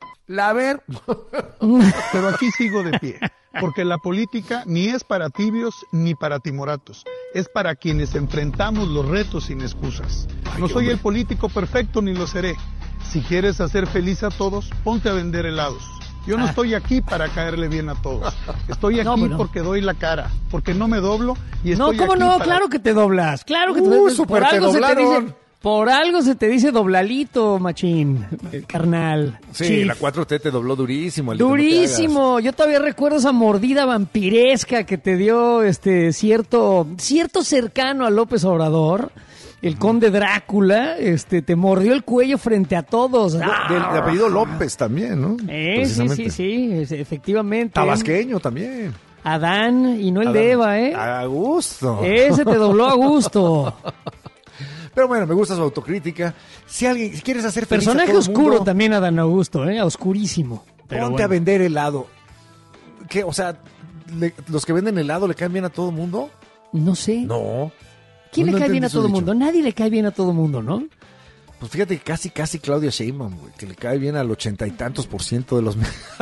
Pero aquí sigo de pie, porque la política ni es para tibios ni para timoratos. Es para quienes enfrentamos los retos sin excusas. No soy el político perfecto ni lo seré. Si quieres hacer feliz a todos, ponte a vender helados. Yo no estoy aquí para caerle bien a todos. Estoy aquí porque doy la cara, porque no me doblo y estoy ¿cómo aquí no? para... Claro que te doblas. Claro que te doblas. Por algo se te dice doblalito, machín, carnal. Sí, Chief. la 4T te dobló durísimo. Alito, Durísimo. Yo todavía recuerdo esa mordida vampiresca que te dio cierto cercano a López Obrador. El conde Drácula, te mordió el cuello frente a todos. De apellido López también, ¿no? Sí, efectivamente. Tabasqueño también. Adán y no el de Eva, A gusto. Ese te dobló a gusto. Pero bueno, me gusta su autocrítica. Si quieres hacer feliz personaje a todo el oscuro mundo, también Adán Augusto, oscurísimo. Ponte a vender helado. ¿Qué? O sea, ¿los que venden helado le caen bien a todo el mundo? No sé. No. ¿Quién le cae bien a todo el mundo? Nadie le cae bien a todo el mundo, ¿no? Pues fíjate que casi Claudia Sheinbaum, güey, que le cae bien al 80% de los...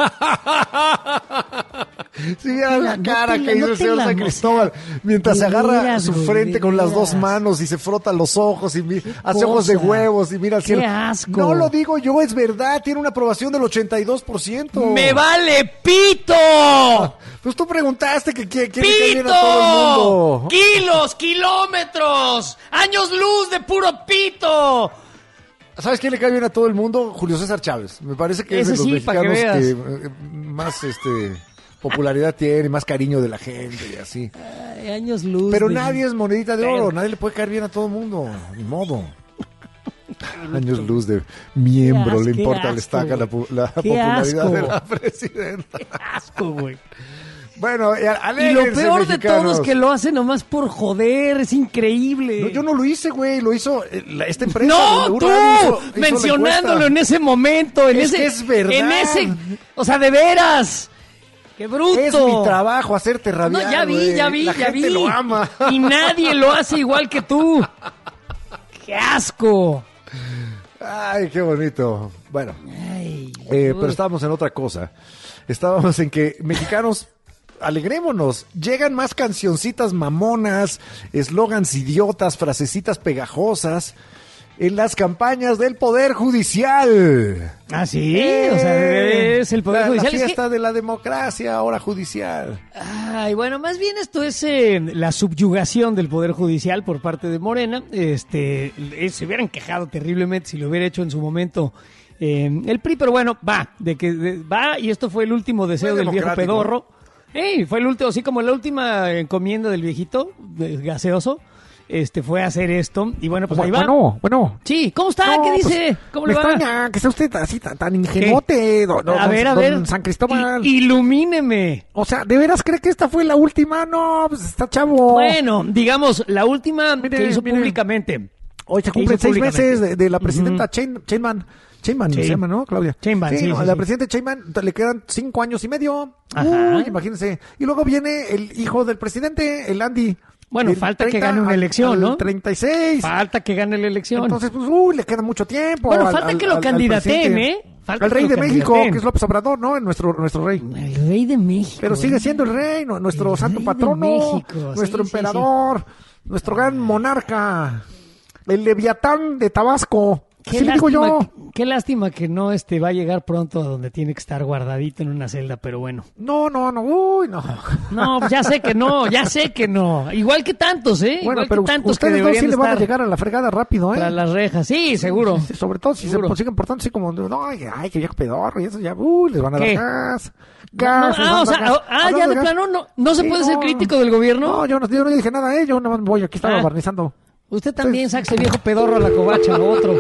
Sí, a la cara que hizo el señor San Cristóbal, mientras se agarra su frente con las dos manos y se frota los ojos y hace ojos de huevos y mira al cielo. ¡Qué asco! No lo digo yo, es verdad, tiene una aprobación del 82%. ¡Me vale pito! Pues tú preguntaste que quién le cae bien a todo el mundo. ¡Kilos, kilómetros, años luz de puro pito! ¿Sabes quién le cae bien a todo el mundo? Julio César Chávez. Me parece que ese es de los mexicanos que más popularidad tiene, más cariño de la gente y así. Ay, años luz. Pero nadie es monedita de oro, nadie le puede caer bien a todo el mundo, ni modo. Años luz de miembro, le importa, le estaca la popularidad de la presidenta. Qué asco, güey. Bueno, y lo peor de todo es que lo hace nomás por joder, es increíble. No, yo no lo hice, güey, lo hizo esta empresa. ¡No, tú! Mencionándolo en ese momento, que es verdad. O sea, de veras. ¡Qué bruto! Es mi trabajo hacerte rabiar. No, ya vi. La gente lo ama. Y nadie lo hace igual que tú. ¡Qué asco! Ay, qué bonito. Bueno, pero estábamos en otra cosa. Estábamos en que mexicanos, alegrémonos, llegan más cancioncitas mamonas, eslogans idiotas, frasecitas pegajosas. en las campañas del Poder Judicial. Ah, sí, o sea, es el Poder Judicial. La fiesta de la democracia, ahora judicial. Ay, bueno, más bien esto es la subyugación del Poder Judicial por parte de Morena. Se hubieran quejado terriblemente si lo hubiera hecho en su momento el PRI, pero bueno, va, y esto fue el último deseo del viejo pedorro. Fue el último, así como la última encomienda del viejito gaseoso. Fue a hacer esto, y bueno, pues ahí va. Bueno. Sí, ¿cómo está? ¿Qué dice? ¿Cómo le va? Me extraña que sea usted así tan ingenuote, a ver. don San Cristóbal. Ilumíneme. O sea, ¿de veras cree que esta fue la última? No, pues está chavo. Bueno, digamos, la última que hizo públicamente. Hoy se cumplen 6 meses de la presidenta Sheinbaum. Sheinbaum se llama, ¿no, Claudia? Sheinbaum, sí. La presidenta Sheinbaum le quedan 5 años y medio. Ajá. Imagínense. Y luego viene el hijo del presidente, el Andy. Bueno, falta que gane una elección, ¿no? 36. Falta que gane la elección. Entonces, pues, le queda mucho tiempo. Bueno, falta que lo candidateen, ¿eh? Al rey de México, que es López Obrador, ¿no? Nuestro rey. El rey de México. Pero sigue siendo el rey, nuestro santo patrono, nuestro emperador, nuestro gran monarca, el Leviatán de Tabasco. Qué lástima que no va a llegar pronto a donde tiene que estar guardadito en una celda, pero bueno. No. No, pues ya sé que no. Igual que tantos, ¿eh? Bueno, igual pero que tantos ustedes que dos sí le van a estar llegar a la fregada rápido, ¿eh? Tras las rejas, sí, seguro. Sobre todo si se siguen portando así como, que viejo pedorro, y eso ya, les van a dar gas. Ya de plano no se puede ser crítico del gobierno. No, yo no dije nada, yo no voy, aquí estaba barnizando. Usted también saca ese viejo pedorro a la covacha, lo otro.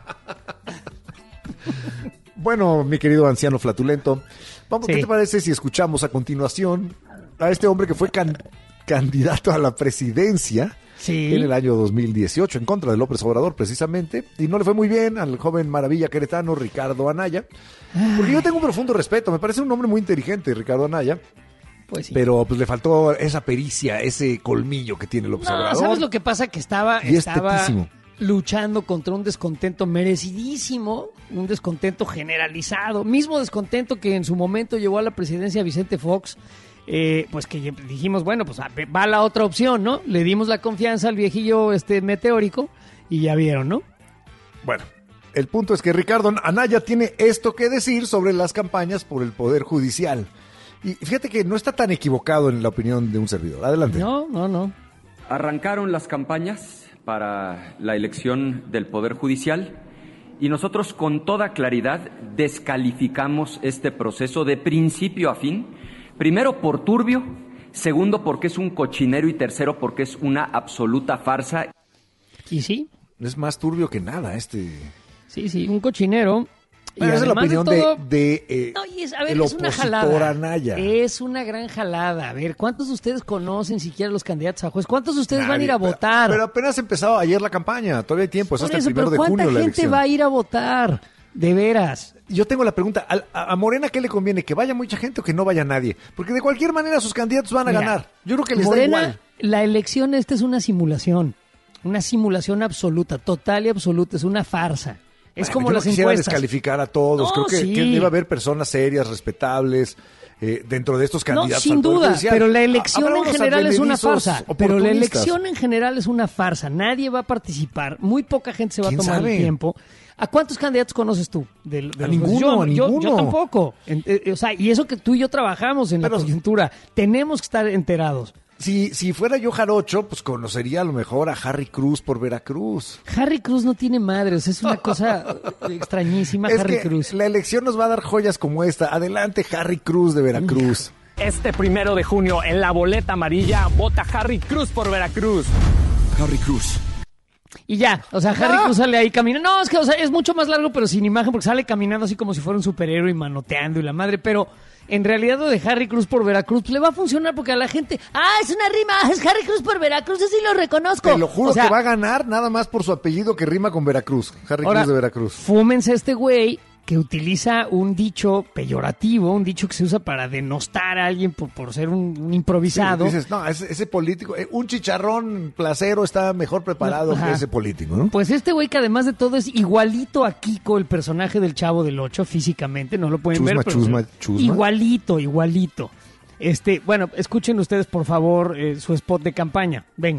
Bueno, mi querido anciano flatulento, ¿qué te parece si escuchamos a continuación a este hombre que fue candidato a la presidencia en el año 2018 en contra de López Obrador precisamente, y no le fue muy bien al joven maravilla queretano Ricardo Anaya? Porque yo tengo un profundo respeto, me parece un hombre muy inteligente, Ricardo Anaya. Pues sí. Pero pues le faltó esa pericia, ese colmillo que tiene López Obrador. ¿Sabes lo que pasa? Que estaba luchando contra un descontento merecidísimo, un descontento generalizado, mismo descontento que en su momento llevó a la presidencia Vicente Fox, pues que dijimos, bueno, pues va la otra opción, ¿no? Le dimos la confianza al viejillo meteórico y ya vieron, ¿no? Bueno, el punto es que Ricardo Anaya tiene esto que decir sobre las campañas por el Poder Judicial. Y fíjate que no está tan equivocado en la opinión de un servidor. Adelante. No. Arrancaron las campañas para la elección del Poder Judicial y nosotros con toda claridad descalificamos este proceso de principio a fin. Primero por turbio, segundo porque es un cochinero y tercero porque es una absoluta farsa. ¿Y sí? Es más turbio que nada Sí, un cochinero. Bueno, esa es la opinión de el opositor Anaya. Es una gran jalada. A ver, ¿cuántos de ustedes conocen siquiera los candidatos a juez? ¿Cuántos de ustedes van a ir a votar? Pero apenas empezó ayer la campaña, todavía hay tiempo, es hasta el 1 de junio la elección. ¿Cuánta gente va a ir a votar? De veras. Yo tengo la pregunta, ¿a Morena qué le conviene? ¿Que vaya mucha gente o que no vaya nadie? Porque de cualquier manera sus candidatos van a ganar. Yo creo que les da igual. La elección es una simulación absoluta, total y absoluta, es una farsa. Es como las encuestas. Quisiera descalificar a todos. Creo que debe haber personas serias, respetables, dentro de estos candidatos. No, sin duda, pero la elección en general es una farsa. Nadie va a participar. Muy poca gente se va a tomar el tiempo. ¿A cuántos candidatos conoces tú? A ninguno. Yo tampoco. Y eso que tú y yo trabajamos en la coyuntura. Tenemos que estar enterados. Si fuera yo jarocho, pues conocería a lo mejor a Harry Cruz por Veracruz. Harry Cruz no tiene madres, es una cosa extrañísima. Harry Cruz. La elección nos va a dar joyas como esta. Adelante, Harry Cruz de Veracruz. Este 1 de junio, en la boleta amarilla, vota Harry Cruz por Veracruz. Harry Cruz. Y ya, Harry Cruz sale ahí caminando. No, es que, es mucho más largo, pero sin imagen, porque sale caminando así como si fuera un superhéroe y manoteando y la madre, pero en realidad lo de Harry Cruz por Veracruz le va a funcionar porque a la gente, es una rima, es Harry Cruz por Veracruz, así lo reconozco. Te lo juro que va a ganar nada más por su apellido que rima con Veracruz. Harry Cruz de Veracruz. Fúmense este güey que utiliza un dicho peyorativo, un dicho que se usa para denostar a alguien por ser un improvisado. Sí, dices, no, ese político, un chicharrón placero está mejor preparado que ese político, ¿no? Pues este güey que además de todo es igualito a Kiko, el personaje del Chavo del Ocho, físicamente, no lo pueden ver, pero chusma. Igualito. Bueno, escuchen ustedes por favor su spot de campaña, venga.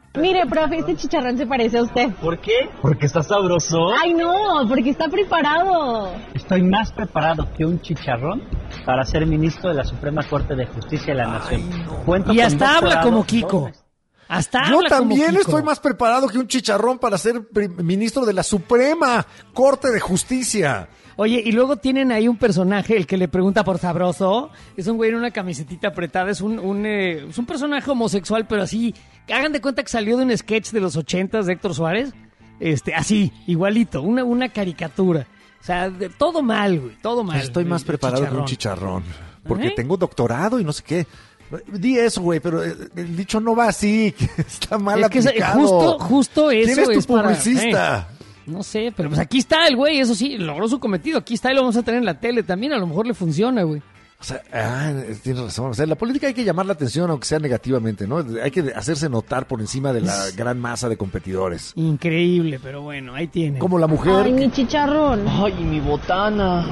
Mire, profe, este chicharrón se parece a usted. ¿Por qué? Porque está sabroso. Ay, no, porque está preparado. Estoy más preparado que un chicharrón para ser ministro de la Suprema Corte de Justicia de la Nación. Cuento y con hasta habla doctorado, como Kiko. Hasta Yo habla como también Kiko. estoy más preparado que un chicharrón para ser ministro de la Suprema Corte de Justicia. Oye, y luego tienen ahí un personaje, el que le pregunta por sabroso. Es un güey en una camisetita apretada. Es un personaje homosexual, pero así. Hagan de cuenta que salió de un sketch de los 80s de Héctor Suárez. Así, igualito. Una caricatura. O sea, todo mal, güey. Todo mal. Estoy más preparado que un chicharrón. Porque tengo doctorado y no sé qué. Di eso, güey, pero el dicho no va así. Está mal aplicado. Justo eso. ¿Quién es tu para, publicista? No sé, pero pues aquí está el güey, eso sí, logró su cometido. Aquí está y lo vamos a tener en la tele también. A lo mejor le funciona, güey. O sea, tienes razón. O sea, en la política hay que llamar la atención, aunque sea negativamente, ¿no? Hay que hacerse notar por encima de la gran masa de competidores. Increíble, pero bueno, ahí tiene. Como la mujer. Ay, mi chicharrón. Ay, mi botana.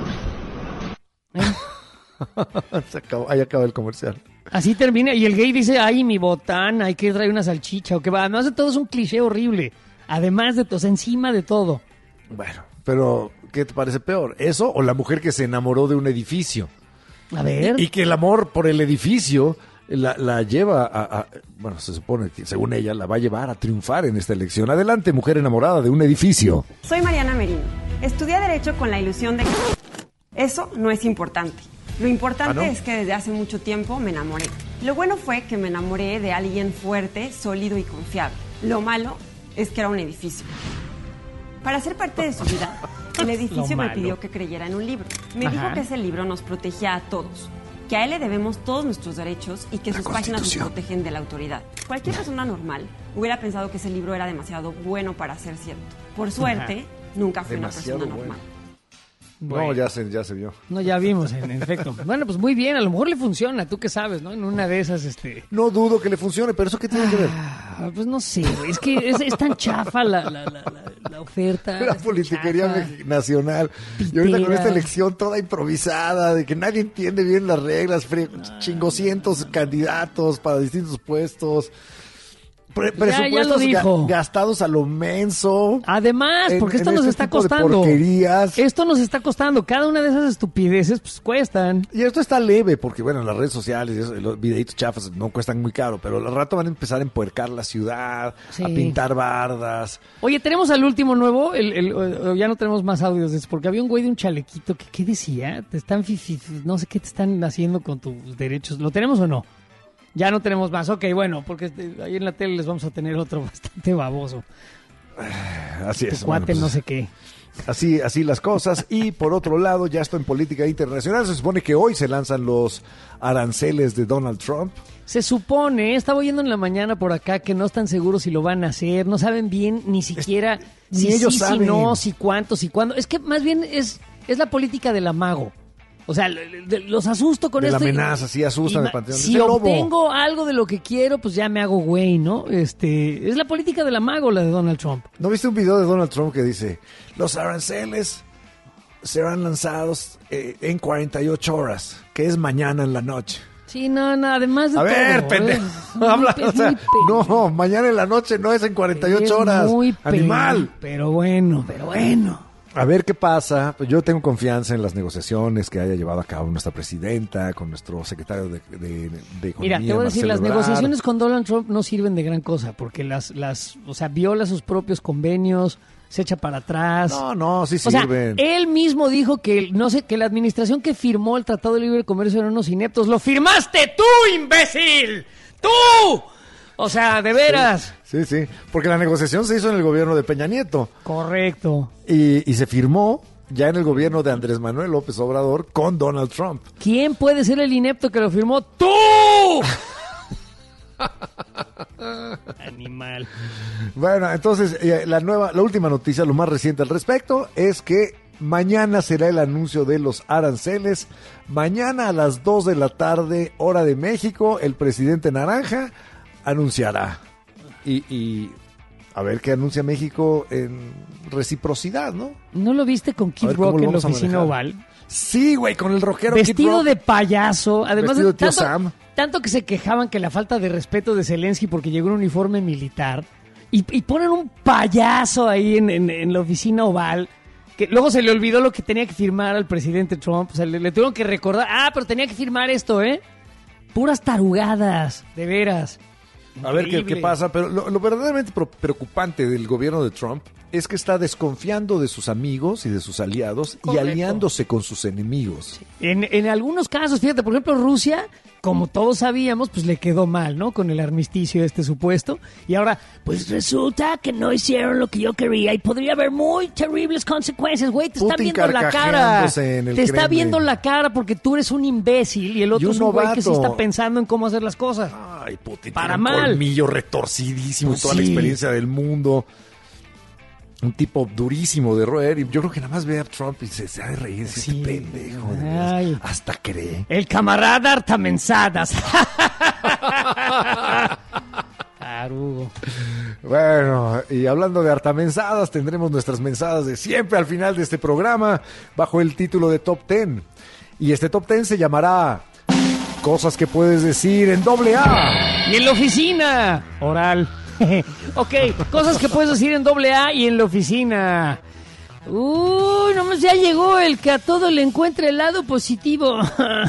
Ahí acaba el comercial. Así termina, y el gay dice, ay, mi botana, hay que traer una salchicha, o que va. Además de todo es un cliché horrible. Además de todo, o sea, encima de todo. Bueno, pero ¿qué te parece peor? ¿Eso o la mujer que se enamoró de un edificio? A ver. Y que el amor por el edificio la lleva bueno, se supone que según ella la va a llevar a triunfar en esta elección. Adelante, mujer enamorada de un edificio. Soy Mariana Merino. Estudié Derecho con la ilusión de que eso no es importante. Lo importante es que desde hace mucho tiempo me enamoré. Lo bueno fue que me enamoré de alguien fuerte, sólido y confiable. Lo malo es que era un edificio. Para ser parte de su vida, el edificio me pidió que creyera en un libro. Me dijo que ese libro nos protegía a todos, que a él le debemos todos nuestros derechos y que sus páginas nos protegen de la autoridad. Cualquier persona normal hubiera pensado que ese libro era demasiado bueno para ser cierto. Por suerte, nunca fui una persona normal. Bueno. No, ya se vio. No, ya vimos, en efecto. Bueno, pues muy bien, a lo mejor le funciona, tú qué sabes, ¿no? En una de esas, No dudo que le funcione, pero ¿eso qué tiene que ver? Pues no sé, güey, es que es tan chafa la oferta. La politiquería nacional. Pitera. Y ahorita con esta elección toda improvisada, de que nadie entiende bien las reglas, chingocientos candidatos para distintos puestos. Presupuestos gastados a lo menso. Además, porque esto nos está costando. Esto nos está costando. Cada una de esas estupideces pues cuestan. Y esto está leve, porque bueno, las redes sociales, los videitos chafas no cuestan muy caro, pero al rato van a empezar a empuercar la ciudad, a pintar bardas. Oye, tenemos al último nuevo, ya no tenemos más audios de eso, porque había un güey de un chalequito que, ¿qué decía? No sé qué te están haciendo con tus derechos. ¿Lo tenemos o no? Ya no tenemos más. Ok, bueno, porque ahí en la tele les vamos a tener otro bastante baboso. Así es. Cuate, pues, no sé qué. Así las cosas. Y por otro lado, ya esto en política internacional. Se supone que hoy se lanzan los aranceles de Donald Trump. Se supone, estaba oyendo en la mañana por acá que no están seguros si lo van a hacer. No saben bien ni siquiera si ellos saben. Si no, si cuánto, si cuándo. Es que más bien es la política del amago. O sea, los asusto con esto. De la amenaza, sí, asustan el panteón. Si obtengo algo de lo que quiero, pues ya me hago güey, ¿no? Es la política del amago, la de Donald Trump. ¿No viste un video de Donald Trump que dice, los aranceles serán lanzados en 48 horas, que es mañana en la noche? Sí, no, además de todo. A ver, pendejo. No, mañana en la noche no es en 48 horas. Muy animal. Pero bueno. A ver qué pasa. Pues yo tengo confianza en las negociaciones que haya llevado a cabo nuestra presidenta con nuestro secretario de Economía. Mira, te voy a decir, las negociaciones con Donald Trump no sirven de gran cosa porque viola sus propios convenios, se echa para atrás. No, sí sirven. O sea, él mismo dijo que que la administración que firmó el Tratado de Libre Comercio eran unos ineptos. ¡Lo firmaste tú, imbécil! ¡Tú! O sea, de veras. Sí, porque la negociación se hizo en el gobierno de Peña Nieto. Correcto. Y se firmó ya en el gobierno de Andrés Manuel López Obrador con Donald Trump. ¿Quién puede ser el inepto que lo firmó? ¡Tú! Animal. Bueno, entonces la última noticia, lo más reciente al respecto, es que mañana será el anuncio de los aranceles. Mañana a las 2 de la tarde, hora de México, el presidente Naranja anunciará. Y A ver qué anuncia México en reciprocidad, ¿no? ¿No lo viste con Kid Rock en la oficina oval? Sí, güey, con el rockero vestido de payaso. Además, vestido de tío Sam. Tanto que se quejaban que la falta de respeto de Zelensky porque llegó en un uniforme militar. Y ponen un payaso ahí en la oficina oval. Que luego se le olvidó lo que tenía que firmar al presidente Trump. O sea, le tuvieron que recordar. Pero tenía que firmar esto, ¿eh? Puras tarugadas, de veras. A ver qué pasa, pero lo verdaderamente preocupante del gobierno de Trump es que está desconfiando de sus amigos y de sus aliados. Correcto. Y aliándose con sus enemigos. En algunos casos, fíjate, por ejemplo, Rusia, como todos sabíamos, pues le quedó mal, ¿no? Con el armisticio supuesto. Y ahora, pues resulta que no hicieron lo que yo quería y podría haber muy terribles consecuencias, güey. Te está viendo la cara. Te está viendo la cara porque tú eres un imbécil y el otro es un güey que sí está pensando en cómo hacer las cosas. Ay, Putin para tiene mal. Un colmillo retorcidísimo, toda la experiencia del mundo. Un tipo durísimo de roer. Y yo creo que nada más ve a Trump y se ha de reír. Este pendejo. Hasta cree. El camarada hartamensadas. Tarugo. Bueno, y hablando de hartamensadas, tendremos nuestras mensadas de siempre al final de este programa, bajo el título de Top 10. Y este Top 10 se llamará Cosas que puedes decir en AA. Y en la oficina. Oral. Ok, cosas que puedes decir en AA y en la oficina. Uy, nomás ya llegó el que a todo le encuentre el lado positivo.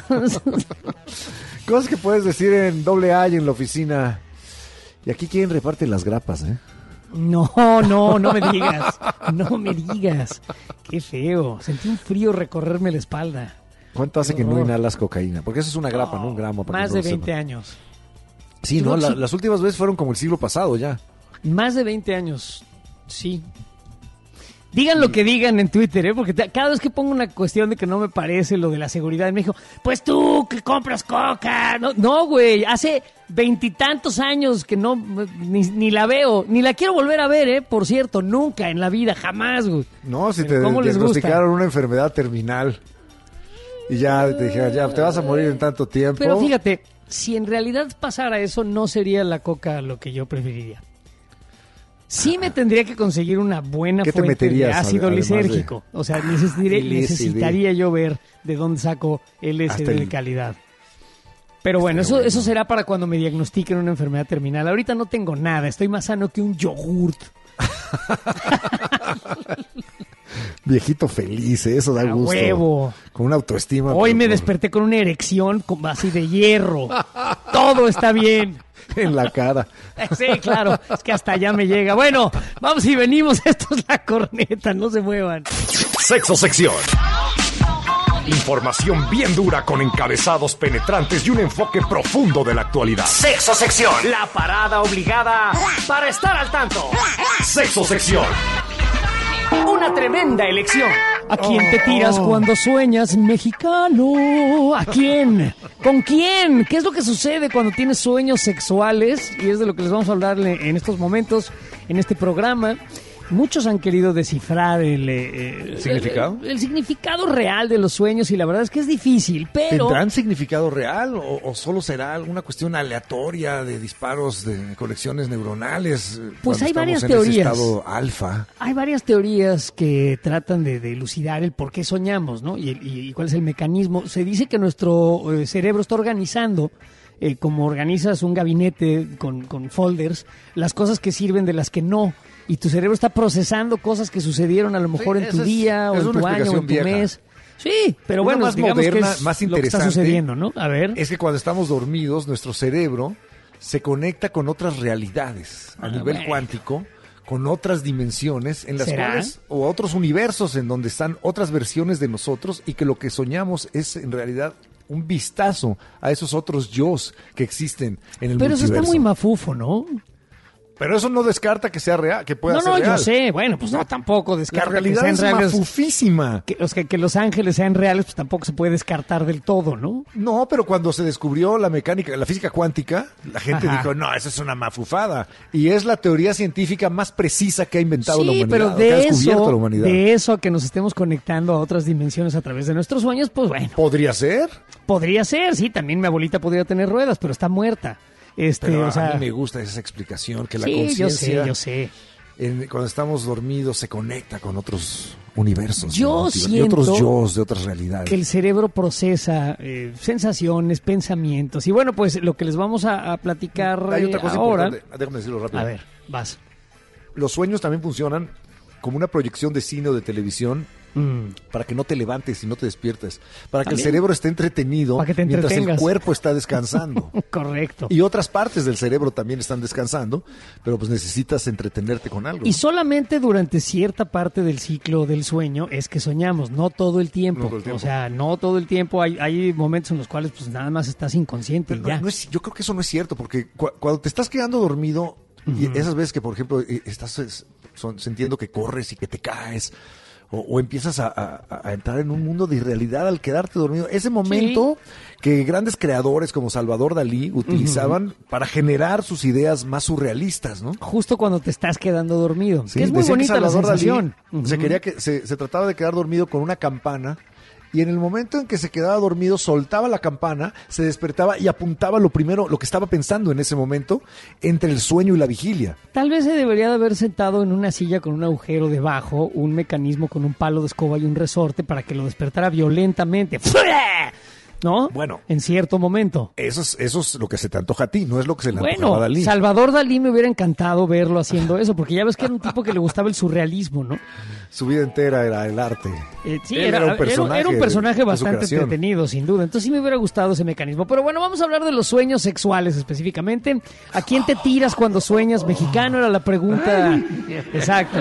Cosas que puedes decir en AA y en la oficina. Y aquí quién reparte las grapas, ¿eh? No me digas. No me digas. Qué feo. Sentí un frío recorrerme la espalda. ¿Cuánto hace que no inhalas cocaína? Porque eso es una grapa, no un gramo. Más de 20 años. Sí, no, las últimas veces fueron como el siglo pasado ya. Más de 20 años, sí. Digan lo que digan en Twitter, ¿eh? Porque cada vez que pongo una cuestión de que no me parece lo de la seguridad en México, pues tú que compras coca. No, güey, hace 20 y tantos años que no, ni la veo, ni la quiero volver a ver, ¿eh? Por cierto, nunca en la vida, jamás, güey. No, si te diagnosticaron una enfermedad terminal y ya te dijeron, ya te vas a morir en tanto tiempo. Pero fíjate, si en realidad pasara eso, no sería la coca lo que yo preferiría. Sí me tendría que conseguir una buena fuente de ácido lisérgico. O sea, necesitaría yo ver de dónde saco LSD de calidad. Pero bueno, eso será para cuando me diagnostiquen una enfermedad terminal. Ahorita no tengo nada, estoy más sano que un yogurt. Viejito feliz, eso da gusto. Huevo. Con una autoestima. Hoy me desperté con una erección así de hierro. Todo está bien. En la cara. Sí, claro, es que hasta allá me llega. Bueno, vamos y venimos, esto es La Corneta, no se muevan. Sexo Sección. Información bien dura con encabezados penetrantes y un enfoque profundo de la actualidad. Sexo Sección, la parada obligada para estar al tanto. Sexo Sección. Una tremenda elección. ¿A quién te tiras cuando sueñas mexicano? ¿A quién? ¿Con quién? ¿Qué es lo que sucede cuando tienes sueños sexuales? Y es de lo que les vamos a hablar en estos momentos, en este programa. Muchos han querido descifrar el ¿significado? El significado real de los sueños y la verdad es que es difícil, pero... ¿Tendrán significado real o solo será alguna cuestión aleatoria de disparos de conexiones neuronales? Pues hay varias teorías. Estado alfa. Hay varias teorías que tratan de elucidar el por qué soñamos, ¿no? Y cuál es el mecanismo. Se dice que nuestro cerebro está organizando, como organizas un gabinete con folders, las cosas que sirven de las que no. Y tu cerebro está procesando cosas que sucedieron a lo mejor en tu día, o en tu año, o en tu mes. Sí, pero bueno, más digamos moderna, que es más lo que está sucediendo, ¿no? A ver. Es que cuando estamos dormidos, nuestro cerebro se conecta con otras realidades a nivel cuántico, con otras dimensiones en las cuales, o otros universos en donde están otras versiones de nosotros, y que lo que soñamos es en realidad un vistazo a esos otros yos que existen en el multiverso. Pero eso está muy mafufo, ¿no? Pero eso no descarta que sea real, que pueda ser real. No, yo sé. Bueno, pues no, tampoco descarta. La realidad que sean es mafufísima. Que Los Ángeles sean reales, pues tampoco se puede descartar del todo, ¿no? No, pero cuando se descubrió la mecánica, la física cuántica, la gente dijo, no, eso es una mafufada. Y es la teoría científica más precisa que ha inventado la humanidad. Pero de eso a que nos estemos conectando a otras dimensiones a través de nuestros sueños, pues bueno. ¿Podría ser? Podría ser, sí. También mi abuelita podría tener ruedas, pero está muerta. Pero o sea, a mí me gusta esa explicación, que la sí, conciencia... yo sé. Cuando estamos dormidos se conecta con otros universos. Yo y otros yos de otras realidades. Que el cerebro procesa sensaciones, pensamientos. Y bueno, pues lo que les vamos a platicar Hay otra cosa ahora... importante. Déjame decirlo rápido. A ver, vas. Los sueños también funcionan como una proyección de cine o de televisión para que no te levantes y no te despiertes. Para que el cerebro esté entretenido mientras el cuerpo está descansando. Correcto. Y otras partes del cerebro también están descansando, pero pues necesitas entretenerte con algo. Y solamente durante cierta parte del ciclo del sueño es que soñamos, no todo el tiempo. O sea, no todo el tiempo. Hay momentos en los cuales pues nada más estás inconsciente y ya. Yo creo que eso no es cierto, porque cuando te estás quedando dormido, y esas veces que, por ejemplo, sintiendo que corres y que te caes, o empiezas a entrar en un mundo de irrealidad al quedarte dormido. Ese momento que grandes creadores como Salvador Dalí utilizaban para generar sus ideas más surrealistas, ¿no? Justo cuando te estás quedando dormido. Sí, que es muy bonita la sensación. Dalí se trataba de quedar dormido con una campana. Y en el momento en que se quedaba dormido, soltaba la campana, se despertaba y apuntaba lo que estaba pensando en ese momento, entre el sueño y la vigilia. Tal vez se debería de haber sentado en una silla con un agujero debajo, un mecanismo con un palo de escoba y un resorte para que lo despertara violentamente. ¿No? Bueno. En cierto momento. Eso es lo que se te antoja a ti, no es lo que se le antojaba a Dalí. Salvador Dalí me hubiera encantado verlo haciendo eso, porque ya ves que era un tipo que le gustaba el surrealismo, ¿no? Su vida entera era el arte. Sí, era un personaje bastante entretenido, sin duda. Entonces sí me hubiera gustado ese mecanismo. Pero bueno, vamos a hablar de los sueños sexuales específicamente. ¿A quién te tiras cuando sueñas? Mexicano era la pregunta. Exacto.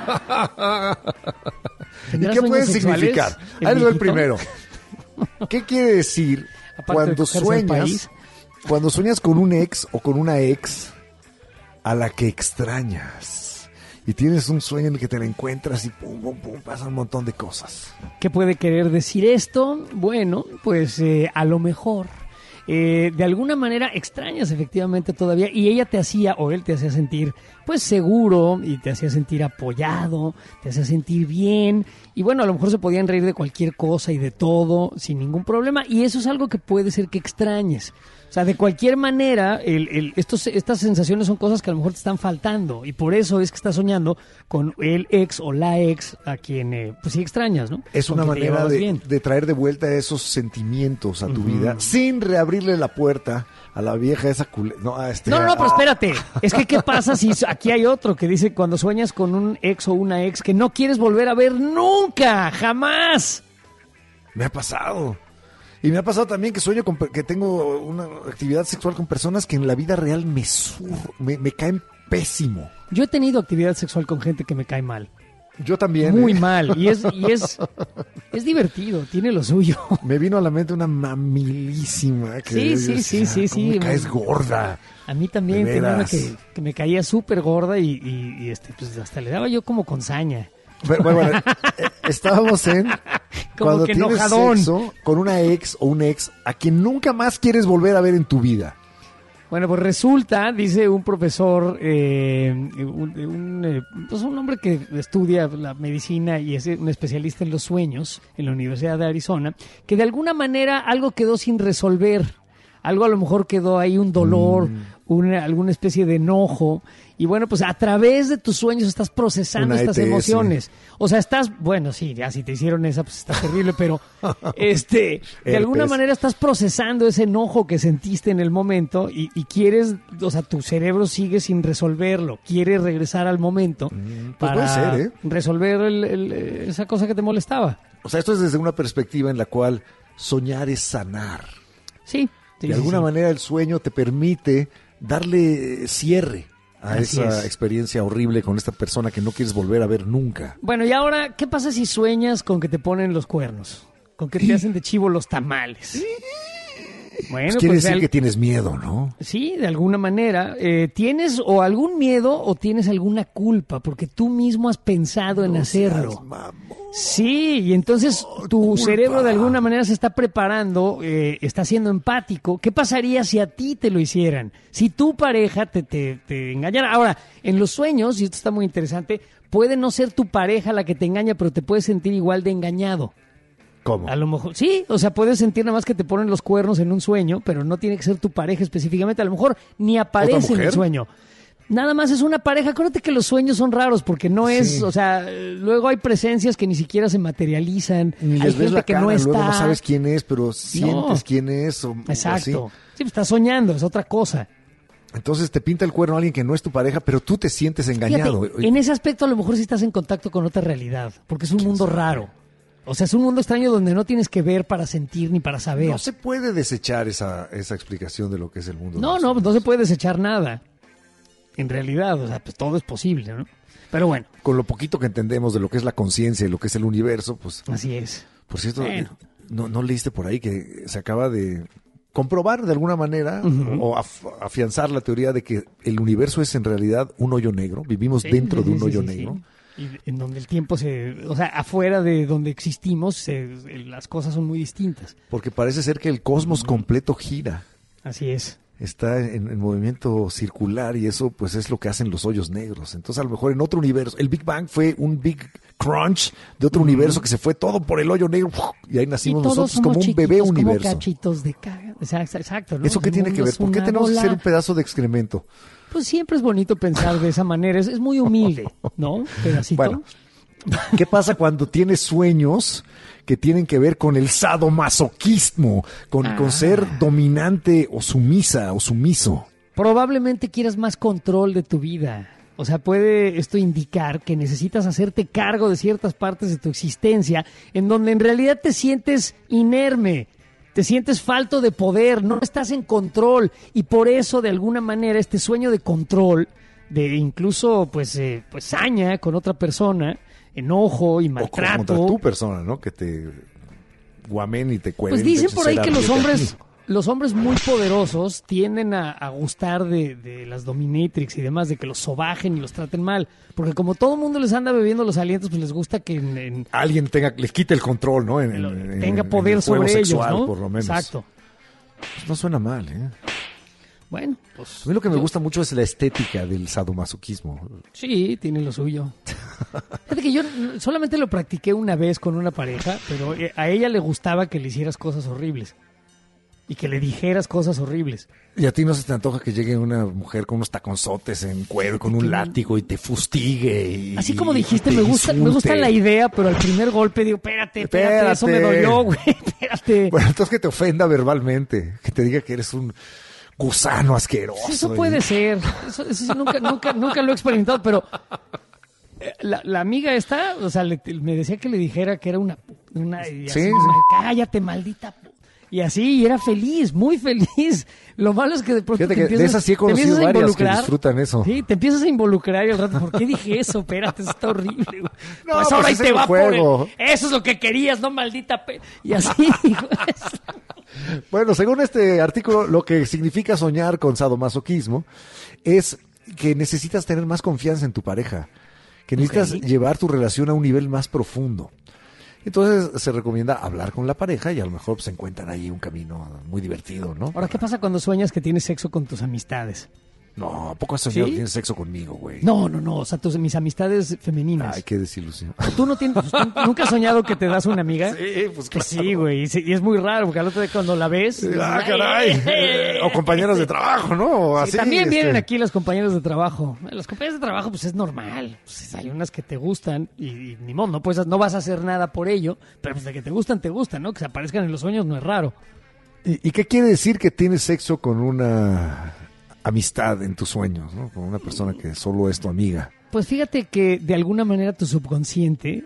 ¿Y qué puede significar? Ahí les doy el primero. ¿Qué quiere decir cuando sueñas con un ex o con una ex a la que extrañas? Y tienes un sueño en el que te la encuentras y pum, pum, pum, pasan un montón de cosas. ¿Qué puede querer decir esto? Bueno, pues a lo mejor de alguna manera extrañas efectivamente todavía, y ella te hacía, o él te hacía sentir pues seguro, y te hacía sentir apoyado, te hacía sentir bien, y bueno, a lo mejor se podían reír de cualquier cosa y de todo sin ningún problema, y eso es algo que puede ser que extrañes. O sea, de cualquier manera, estas sensaciones son cosas que a lo mejor te están faltando, y por eso es que estás soñando con el ex o la ex a quien pues sí extrañas, ¿no? Es una manera de traer de vuelta esos sentimientos a tu vida sin reabrirle la puerta a la vieja esa No, pero espérate. Es que ¿qué pasa si aquí hay otro que dice cuando sueñas con un ex o una ex que no quieres volver a ver nunca, jamás? Me ha pasado. Y me ha pasado también que sueño que tengo una actividad sexual con personas que en la vida real me caen pésimo. Yo he tenido actividad sexual con gente que me cae mal. Yo también. Muy mal. Y es divertido, tiene lo suyo. Me vino a la mente una mamilísima. Que sí. Me caes gorda. A mí también tenía una que me caía súper gorda y pues hasta le daba yo como con saña. Bueno, estábamos cuando que tienes enojadón. Sexo con una ex o un ex a quien nunca más quieres volver a ver en tu vida. Bueno, pues resulta, dice un profesor, pues un hombre que estudia la medicina y es un especialista en los sueños en la Universidad de Arizona, que de alguna manera algo quedó sin resolver. Algo a lo mejor quedó ahí, un dolor, alguna especie de enojo. Y bueno, pues a través de tus sueños estás procesando estas emociones. O sea, bueno, sí, ya si te hicieron esa, pues está terrible, pero de alguna manera estás procesando ese enojo que sentiste en el momento y quieres, o sea, tu cerebro sigue sin resolverlo. Quiere regresar al momento pues para puede ser, resolver esa cosa que te molestaba. O sea, esto es desde una perspectiva en la cual soñar es sanar. Sí. De alguna manera el sueño te permite darle cierre a esa experiencia horrible con esta persona que no quieres volver a ver nunca. Bueno, y ahora, ¿qué pasa si sueñas con que te ponen los cuernos? Con que te hacen de chivo los tamales. Bueno, pues quiere decir que tienes miedo, ¿no? Sí, de alguna manera. ¿Tienes o algún miedo o tienes alguna culpa? Porque tú mismo has pensado en hacerlo. Sí, y entonces tu cerebro de alguna manera se está preparando, está siendo empático. ¿Qué pasaría si a ti te lo hicieran? Si tu pareja te engañara. Ahora, en los sueños, y esto está muy interesante, puede no ser tu pareja la que te engaña, pero te puedes sentir igual de engañado. ¿Cómo? A lo mejor, sí, o sea, puedes sentir nada más que te ponen los cuernos en un sueño, pero no tiene que ser tu pareja específicamente. A lo mejor ni aparece en el sueño. Nada más es una pareja. Acuérdate que los sueños son raros porque no es, o sea, luego hay presencias que ni siquiera se materializan. Ni hay les ves gente la que cara, no está. luego no sabes quién es, pero sientes quién es. Exacto. O Sí, estás soñando, es otra cosa. Entonces te pinta el cuerno alguien que no es tu pareja, pero tú te sientes engañado. Fíjate, en ese aspecto a lo mejor sí estás en contacto con otra realidad, porque es un mundo raro. O sea, es un mundo extraño donde no tienes que ver para sentir ni para saber. No se puede desechar esa explicación de lo que es el mundo. No se puede desechar nada. En realidad, o sea, pues todo es posible, ¿no? Pero bueno. Con lo poquito que entendemos de lo que es la conciencia y lo que es el universo, pues... Así es. Por cierto, ¿no leíste por ahí que se acaba de comprobar de alguna manera o afianzar la teoría de que el universo es en realidad un hoyo negro? Vivimos dentro de un hoyo negro. Y en donde el tiempo o sea, afuera de donde existimos, las cosas son muy distintas. Porque parece ser que el cosmos completo gira. Así es. Está en movimiento circular y eso pues es lo que hacen los hoyos negros. Entonces a lo mejor en otro universo, el Big Bang fue un Big Crunch de otro universo que se fue todo por el hoyo negro y ahí nacimos nosotros como un bebé universo. Como cachitos de caga. Exacto, ¿no? ¿Eso qué tiene que ver? ¿Por qué tenemos que ser un pedazo de excremento? Pues siempre es bonito pensar de esa manera, es muy humilde, ¿no? Pedacito. Bueno, ¿qué pasa cuando tienes sueños que tienen que ver con el sadomasoquismo, con ser dominante o sumisa o sumiso? Probablemente quieras más control de tu vida. O sea, puede esto indicar que necesitas hacerte cargo de ciertas partes de tu existencia en donde en realidad te sientes inerme, te sientes falto de poder, no estás en control y por eso de alguna manera este sueño de control, de incluso pues saña con otra persona, enojo y maltrato. O contra tu persona, ¿no? Que te guamen y te cuelen. Pues dicen por ahí que los hombres muy poderosos tienden a gustar de las dominatrix y demás, de que los sobajen y los traten mal. Porque como todo el mundo les anda bebiendo los alientos, pues les gusta que alguien les quite el control, ¿no? Tenga poder sobre sexual, ellos, ¿no? Por lo menos. Exacto. Pues no suena mal, ¿eh? Bueno, pues... A mí lo que me gusta mucho es la estética del sadomasoquismo. Sí, tiene lo suyo. Fíjate que yo solamente lo practiqué una vez con una pareja, pero a ella le gustaba que le hicieras cosas horribles. Y que le dijeras cosas horribles. ¿Y a ti no se te antoja que llegue una mujer con unos taconzotes en cuero, con un látigo y te fustigue? Así como dijiste, me gusta la idea, pero al primer golpe digo, espérate, eso me dolió, güey, espérate. Bueno, entonces que te ofenda verbalmente, que te diga que eres un gusano asqueroso. Sí, eso puede ser, eso nunca lo he experimentado, pero la amiga esta, o sea, me decía que le dijera que era una y así, cállate, maldita y así, y era feliz, muy feliz. Lo malo es que de pronto de esas sí he conocido varias que disfrutan eso. Sí, te empiezas a involucrar y al rato, ¿por qué dije eso? Espérate, eso está horrible. No, pues ahora ahí te va juego. Eso es lo que querías, no maldita y así. Bueno, según este artículo, lo que significa soñar con sadomasoquismo es que necesitas tener más confianza en tu pareja, que necesitas llevar tu relación a un nivel más profundo. Entonces se recomienda hablar con la pareja y a lo mejor se encuentran ahí un camino muy divertido, ¿no? Ahora, ¿qué pasa cuando sueñas que tienes sexo con tus amistades? No, ¿a poco has soñado que tienes sexo conmigo, güey? No, o sea, mis amistades femeninas. Ay, qué desilusión. ¿Tú nunca has soñado que te das una amiga? Sí, pues claro. Sí, güey, y es muy raro, porque al otro día cuando la ves... ¡Ah, caray! O compañeros de trabajo, ¿no? Así, también vienen aquí los compañeros de trabajo. Los compañeros de trabajo, pues es normal. Pues, hay unas que te gustan y ni modo, no vas a hacer nada por ello, pero pues de que te gustan, ¿no? Que se aparezcan en los sueños no es raro. ¿Y qué quiere decir que tienes sexo con una amistad en tus sueños, ¿no? Con una persona que solo es tu amiga? Pues fíjate que de alguna manera tu subconsciente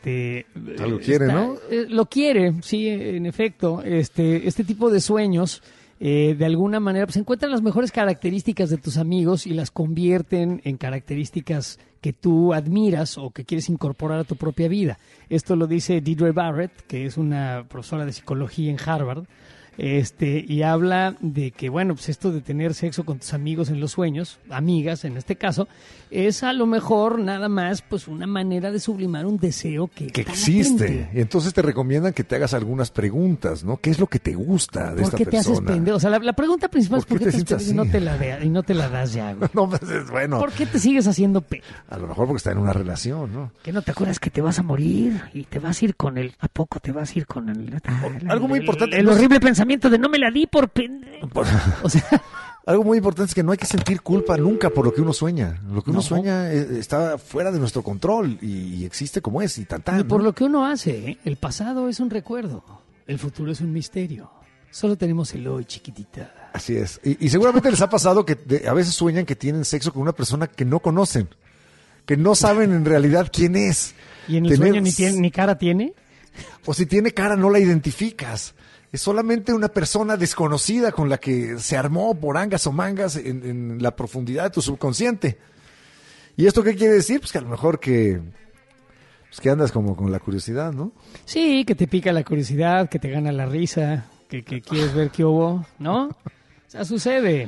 lo quiere, ¿no? Lo quiere, sí, en efecto. Este tipo de sueños de alguna manera pues encuentran las mejores características de tus amigos y las convierten en características que tú admiras o que quieres incorporar a tu propia vida. Esto lo dice Deirdre Barrett, que es una profesora de psicología en Harvard. Y habla de que, bueno, pues esto de tener sexo con tus amigos en los sueños, amigas en este caso, es a lo mejor nada más pues una manera de sublimar un deseo que existe. latente. Y entonces te recomiendan que te hagas algunas preguntas, ¿no? ¿Qué es lo que te gusta de esta persona? ¿Por qué te haces pendejo? O sea, la pregunta principal es ¿por qué te haces sientes pendejo así? y no te la das ya, güey? No, pues, bueno. ¿Por qué te sigues haciendo A lo mejor porque está en una relación, ¿no? ¿Que no te acuerdas que te vas a morir y te vas a ir con él? ¿A poco te vas a ir con él? Algo muy importante. El horrible pensamiento de no me la di por pendejo. O sea, algo muy importante es que no hay que sentir culpa nunca por lo que uno sueña. Lo que uno sueña está fuera de nuestro control y existe como es y tan. Y por lo que uno hace, ¿eh? El pasado es un recuerdo, el futuro es un misterio. Solo tenemos el hoy, chiquitita. Así es. Y seguramente les ha pasado que a veces sueñan que tienen sexo con una persona que no conocen, que no saben en realidad quién es. ¿Y en el sueño ni cara tiene? O si tiene cara no la identificas. Es solamente una persona desconocida con la que se armó por angas o mangas en la profundidad de tu subconsciente. ¿Y esto qué quiere decir? Pues que a lo mejor que andas como con la curiosidad, ¿no? Sí, que te pica la curiosidad, que te gana la risa, que quieres ver qué hubo, ¿no? O sea, sucede.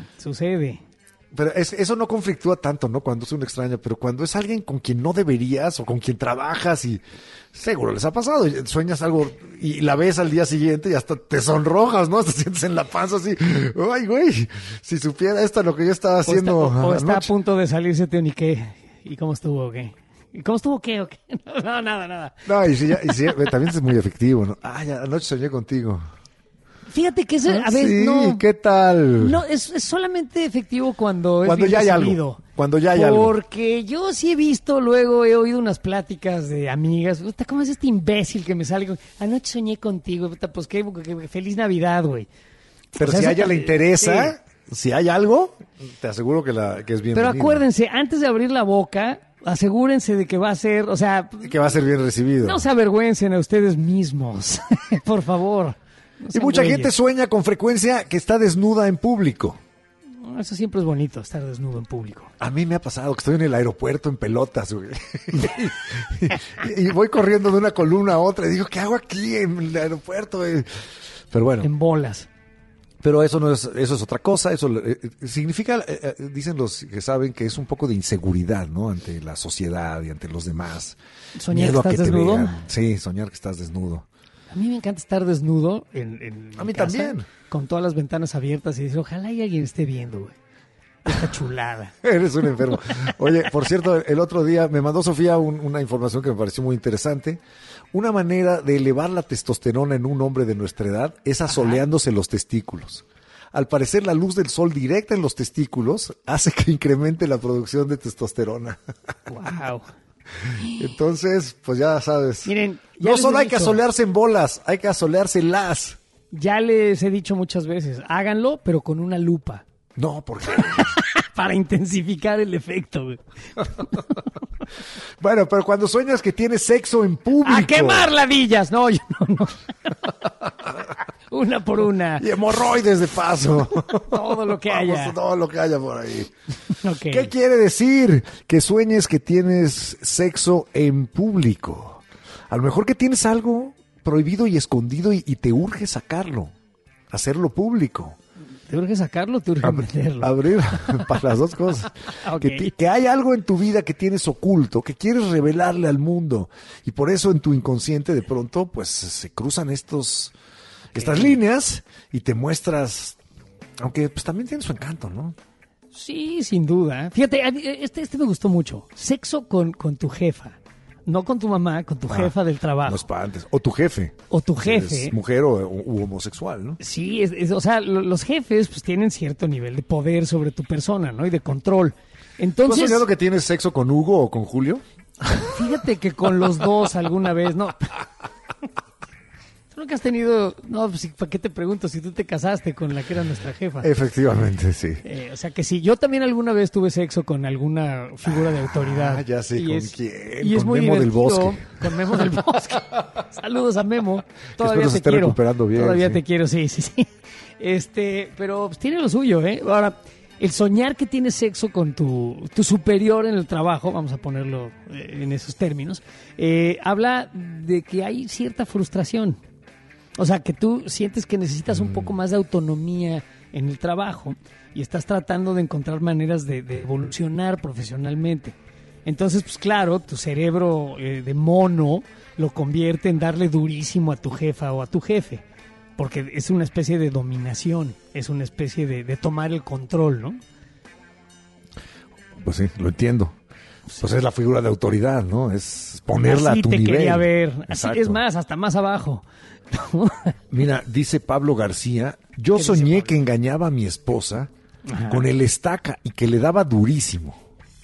Pero eso no conflictúa tanto, ¿no? Cuando es un extraño, pero cuando es alguien con quien no deberías o con quien trabajas y seguro les ha pasado, sueñas algo y la ves al día siguiente y hasta te sonrojas, ¿no? Te sientes en la panza así, ay, güey, si supiera esto lo que yo estaba haciendo o está a punto de salirse, ¿y qué? ¿Y cómo estuvo o qué? ¿Y cómo estuvo qué o qué? No, nada. No, y también es muy efectivo, ¿no? Ay, anoche soñé contigo. Fíjate que a ver, sí, no. ¿Qué tal? No, es solamente efectivo cuando ya hay algo. Cuando ya hay algo. Porque yo sí he oído unas pláticas de amigas. ¿Cómo es este imbécil que me sale con anoche soñé contigo? Pues qué feliz Navidad, güey. Pero si a ella le interesa, si hay algo, te aseguro que es bienvenido. Pero acuérdense, antes de abrir la boca, asegúrense de que va a ser, que va a ser bien recibido. No se avergüencen a ustedes mismos, por favor. No y mucha gente sueña con frecuencia que está desnuda en público. Eso siempre es bonito, estar desnudo en público. A mí me ha pasado que estoy en el aeropuerto en pelotas, güey. y voy corriendo de una columna a otra y digo, ¿qué hago aquí en el aeropuerto? Pero bueno. En bolas. Pero eso es otra cosa. Eso significa, dicen los que saben, que es un poco de inseguridad, ¿no? Ante la sociedad y ante los demás. ¿Soñar que estás desnudo? Vean. Sí, soñar que estás desnudo. A mí me encanta estar desnudo en a mí casa, también. Con todas las ventanas abiertas y decir, ojalá y alguien esté viendo, güey. Esta chulada. Eres un enfermo. Oye, por cierto, el otro día me mandó Sofía una información que me pareció muy interesante. Una manera de elevar la testosterona en un hombre de nuestra edad es asoleándose los testículos. Al parecer, la luz del sol directa en los testículos hace que incremente la producción de testosterona. Wow. Entonces, pues ya sabes. Miren, no solo hay que asolearse en bolas, hay que asoleárselas. Ya les he dicho muchas veces, háganlo, pero con una lupa. No, ¿por qué? Para intensificar el efecto, güey. Bueno, pero cuando sueñas que tienes sexo en público. ¡A quemar ladillas! No, no. Una por una. Y hemorroides de paso. Todo lo que haya. Todo lo que haya por ahí. Okay. ¿Qué quiere decir que sueñes que tienes sexo en público? A lo mejor que tienes algo prohibido y escondido y te urge sacarlo, hacerlo público. ¿Te urge sacarlo o te urge meterlo? Abrir para las dos cosas. Okay. Que hay algo en tu vida que tienes oculto, que quieres revelarle al mundo. Y por eso en tu inconsciente de pronto pues se cruzan estas líneas y te muestras, aunque pues también tiene su encanto, ¿no? Sí, sin duda. Fíjate, este me gustó mucho. Sexo con tu jefa. No con tu mamá, con tu jefa del trabajo. No espantes. O tu jefe. O tu jefe. Es mujer u homosexual, ¿no? Sí, o sea, los jefes pues tienen cierto nivel de poder sobre tu persona, ¿no? Y de control. Entonces, ¿tú has soñado que tienes sexo con Hugo o con Julio? Fíjate que con los dos alguna vez, ¿no? ¿Tú nunca has tenido...? No, pues, ¿para qué te pregunto? Si tú te casaste con la que era nuestra jefa. Efectivamente, sí. O sea que sí, yo también alguna vez tuve sexo con alguna figura de autoridad. Ya sé, ¿con quién? Y con es muy Memo del Bosque. Con Memo del Bosque. Saludos a Memo. Todavía te quiero. Recuperando bien, Todavía sí. te quiero, sí. Pero pues, tiene lo suyo, ¿eh? Ahora, el soñar que tienes sexo con tu superior en el trabajo, vamos a ponerlo en esos términos, habla de que hay cierta frustración. O sea, que tú sientes que necesitas un poco más de autonomía en el trabajo y estás tratando de encontrar maneras de evolucionar profesionalmente. Entonces, pues claro, tu cerebro de mono lo convierte en darle durísimo a tu jefa o a tu jefe, porque es una especie de dominación, es una especie de tomar el control, ¿no? Pues sí, lo entiendo. Pues es la figura de autoridad, ¿no? Es ponerla a tu nivel. Así te quería ver. Así, Exacto. es más, hasta más abajo. Mira, dice Pablo García, yo soñé que engañaba a mi esposa con el estaca y que le daba durísimo.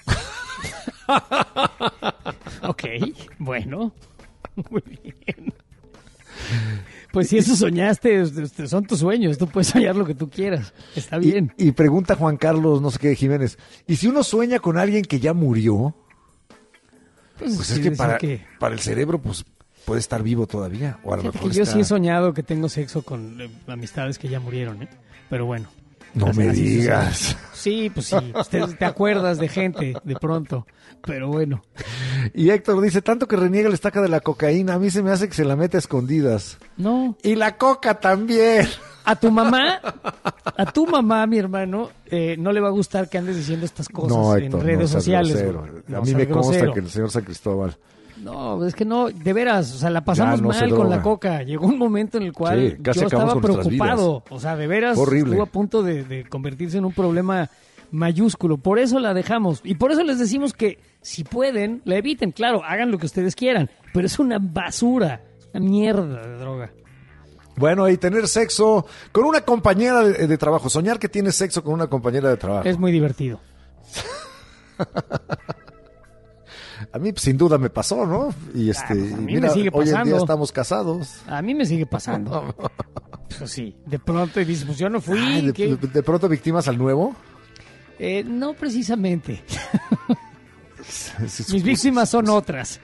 Ok, bueno, muy bien. Pues si eso soñaste, son tus sueños, tú puedes soñar lo que tú quieras, está bien. Y pregunta Juan Carlos, no sé qué, Jiménez, ¿y si uno sueña con alguien que ya murió? Pues es que para el cerebro, pues puede estar vivo todavía. O a lo mejor yo sí he soñado que tengo sexo con amistades que ya murieron, ¿eh? Pero bueno. No me digas. Sí, pues sí. Te acuerdas de gente de pronto. Pero bueno. Y Héctor dice, tanto que reniega el estaca de la cocaína, a mí se me hace que se la mete a escondidas. No. Y la coca también. A tu mamá, mi hermano, no le va a gustar que andes diciendo estas cosas en redes sociales. A mí me consta que el señor San Cristóbal... No, es que no, de veras, o sea, la pasamos mal con la coca. Llegó un momento en el cual yo estaba preocupado. O sea, de veras, estuvo a punto de convertirse en un problema mayúsculo. Por eso la dejamos. Y por eso les decimos que, si pueden, la eviten. Claro, hagan lo que ustedes quieran. Pero es una basura, una mierda de droga. Bueno, y tener sexo con una compañera de trabajo. Soñar que tienes sexo con una compañera de trabajo. Es muy divertido. A mí sin duda me pasó, ¿no? Y pues a mí mira, me sigue pasando. Hoy en día estamos casados. A mí me sigue pasando. Pues sí, de pronto dices, pues yo no fui. ¿De pronto victimas al nuevo? No precisamente. Mis víctimas son otras.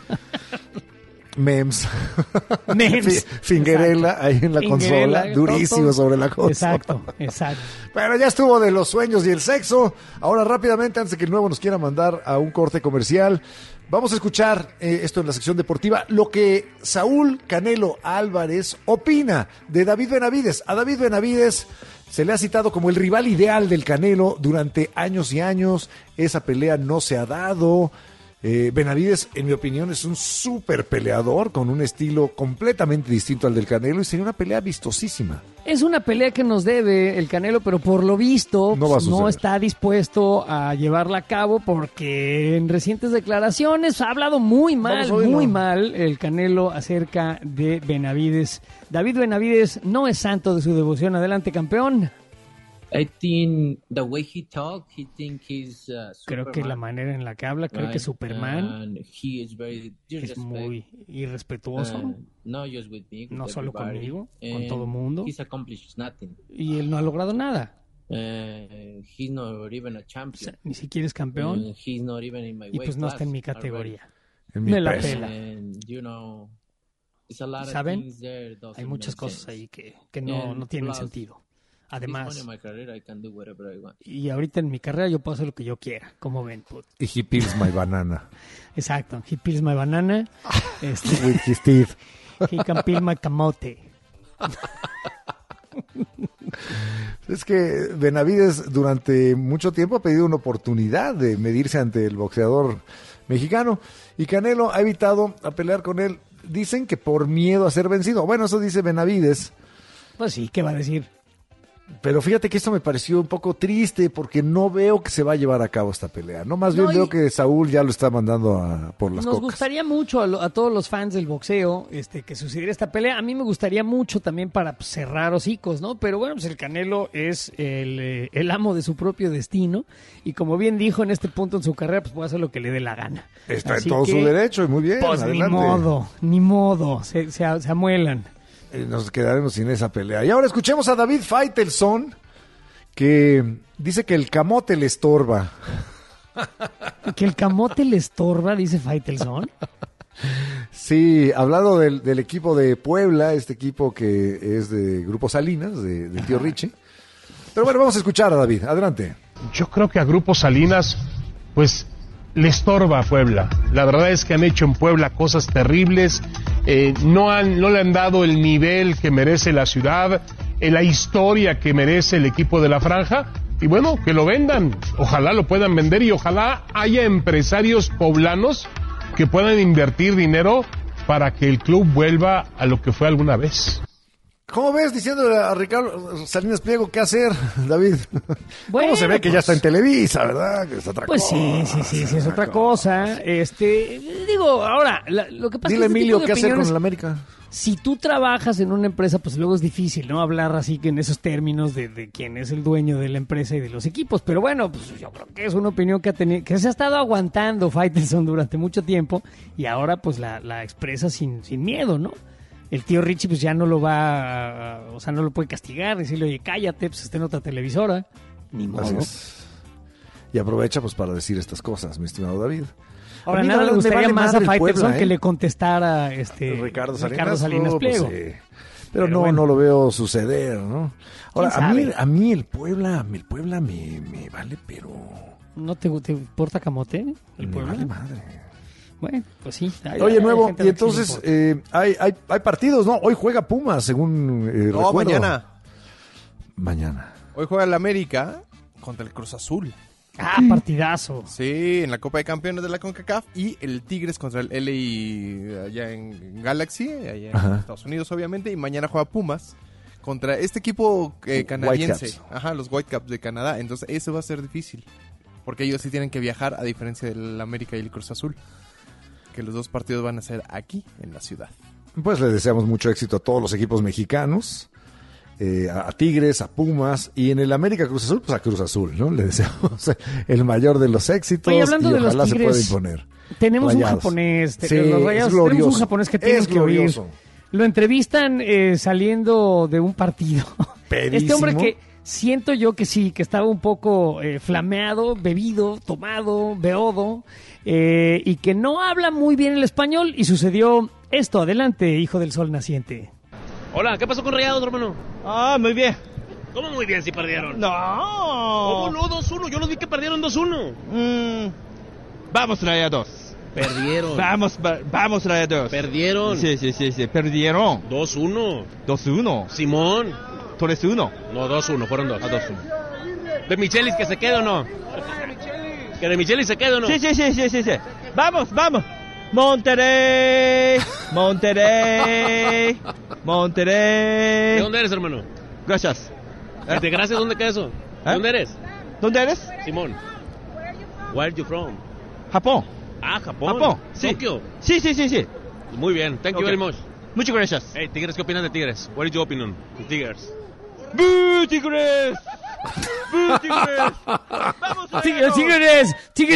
Memes. Fingerella ahí en la consola, durísimo sobre la consola. Exacto. Bueno, ya estuvo de los sueños y el sexo. Ahora rápidamente, antes de que el nuevo nos quiera mandar a un corte comercial, vamos a escuchar esto en la sección deportiva, lo que Saúl Canelo Álvarez opina de David Benavides. A David Benavides se le ha citado como el rival ideal del Canelo durante años y años. Esa pelea no se ha dado. Benavides, en mi opinión, es un súper peleador con un estilo completamente distinto al del Canelo y sería una pelea vistosísima. Es una pelea que nos debe el Canelo, pero por lo visto no está dispuesto a llevarla a cabo porque en recientes declaraciones ha hablado muy mal el Canelo acerca de Benavides. David Benavides no es santo de su devoción. Adelante, campeón. I think the way he talks, he think he's creo que la manera en la que habla, creo que Superman es muy irrespetuoso. No solo conmigo, con todo mundo. He's accomplished nothing. Y él no ha logrado nada. He's not even a champion. O sea, ni siquiera es campeón. He's not even in my y pues no está en mi categoría. Me la pela. ¿Saben? Hay muchas cosas ahí que no tienen sentido. Además, y ahorita en mi carrera yo puedo hacer lo que yo quiera, como ven. Y he peels my banana. Exacto, he peels my banana. With his teeth. He can peel my camote. Es que Benavides durante mucho tiempo ha pedido una oportunidad de medirse ante el boxeador mexicano y Canelo ha evitado a pelear con él. Dicen que por miedo a ser vencido. Bueno, eso dice Benavides. Pues sí, ¿qué va a decir? Pero fíjate que esto me pareció un poco triste porque no veo que se va a llevar a cabo esta pelea. No, más bien veo que Saúl ya lo está mandando por las cocas. Nos gustaría mucho a todos los fans del boxeo que sucediera esta pelea. A mí me gustaría mucho también para cerrar hocicos, ¿no? Pero bueno, pues el Canelo es el amo de su propio destino y como bien dijo en este punto en su carrera, pues puede hacer lo que le dé la gana. Está en todo su derecho y muy bien, pues adelante. Ni modo, se amuelan. Nos quedaremos sin esa pelea. Y ahora escuchemos a David Faitelson, que dice que el camote le estorba. ¿Que el camote le estorba, dice Faitelson? Sí, hablando del equipo de Puebla, este equipo que es de Grupo Salinas, del tío Richie. Pero bueno, vamos a escuchar a David. Adelante. Yo creo que a Grupo Salinas, pues, le estorba a Puebla. La verdad es que han hecho en Puebla cosas terribles no le han dado el nivel que merece la ciudad, la historia que merece el equipo de la Franja. Y bueno, que lo vendan, ojalá lo puedan vender y ojalá haya empresarios poblanos que puedan invertir dinero para que el club vuelva a lo que fue alguna vez. ¿Cómo ves diciéndole a Ricardo Salinas Pliego qué hacer, David? Bueno, ¿Cómo se ve que ya está en Televisa, verdad? Que es otra pues cosa. sí, es otra cosa. Digo, ahora, lo que pasa Dile es que Emilio qué hacer con el América. Si tú trabajas en una empresa, pues luego es difícil, ¿no? Hablar así que en esos términos de quién es el dueño de la empresa y de los equipos. Pero bueno, pues yo creo que es una opinión que se ha estado aguantando Faitelson durante mucho tiempo y ahora pues la expresa sin miedo, ¿no? El tío Richie pues ya no lo no lo puede castigar, decirle, oye, cállate, pues está en otra televisora. Ni modo. Y aprovecha pues para decir estas cosas, mi estimado David. Ahora, nada le gustaría más a Faitelson que le contestara Ricardo Salinas Pliego. Pues, pero no, bueno, no lo veo suceder, ¿no? Ahora, a mí el Puebla me vale, pero... ¿No te importa camote? ¿El Puebla? Vale madre. Bueno, pues sí. Oye, Nuevo, y entonces hay partidos, ¿no? Hoy juega Pumas, según recuerdo. Mañana. Hoy juega el América contra el Cruz Azul. Partidazo. Sí, en la Copa de Campeones de la CONCACAF y el Tigres contra el LA allá en Galaxy, allá en Estados Unidos obviamente, y mañana juega Pumas contra este equipo canadiense. Los Whitecaps de Canadá, entonces eso va a ser difícil, porque ellos sí tienen que viajar a diferencia del América y el Cruz Azul, que los dos partidos van a ser aquí en la ciudad. Pues le deseamos mucho éxito a todos los equipos mexicanos. A Tigres, a Pumas y en el América Cruz Azul, pues a Cruz Azul, ¿no? Le deseamos el mayor de los éxitos. Oye, hablando y de ojalá los Tigres, se pueda imponer. Tenemos Rayados. un japonés, Sí, los Rayados, tenemos un japonés que tienen que oír. Lo entrevistan saliendo de un partido. Pedísimo. Este hombre que siento yo que sí, que estaba un poco flameado, bebido, tomado, beodo, y que no habla muy bien el español, y sucedió esto. Adelante, hijo del sol naciente. Hola, ¿qué pasó con Rayados, hermano? Muy bien. ¿Cómo muy bien si perdieron? No. ¿Cómo no? 2-1. Yo los vi que perdieron 2-1. Vamos, Rayados. Perdieron. Vamos, Rayados. Perdieron. Sí. Perdieron. 2-1. 2-1. Simón. 3-1. No, 2-1. Fueron 2. 2-1. ¿De Michelis que se quede o no? ¿Que de Michelis se quede o no? Sí. Vamos. Monterrey. ¿De dónde eres, hermano? Gracias. ¿De gracias dónde queda eso? ¿De dónde eres? ¿Dónde eres? Simón. Where are you from? Japón. Japón. Sí. Tokio. Sí. Muy bien. Thank you very much. Muchas gracias. Hey, Tigres, ¿qué opinas de Tigres? What is your opinion de Tigres? ¡Bú, Tigres! ¡Bú, Tigres! ¡Vamos, ¡Tigres!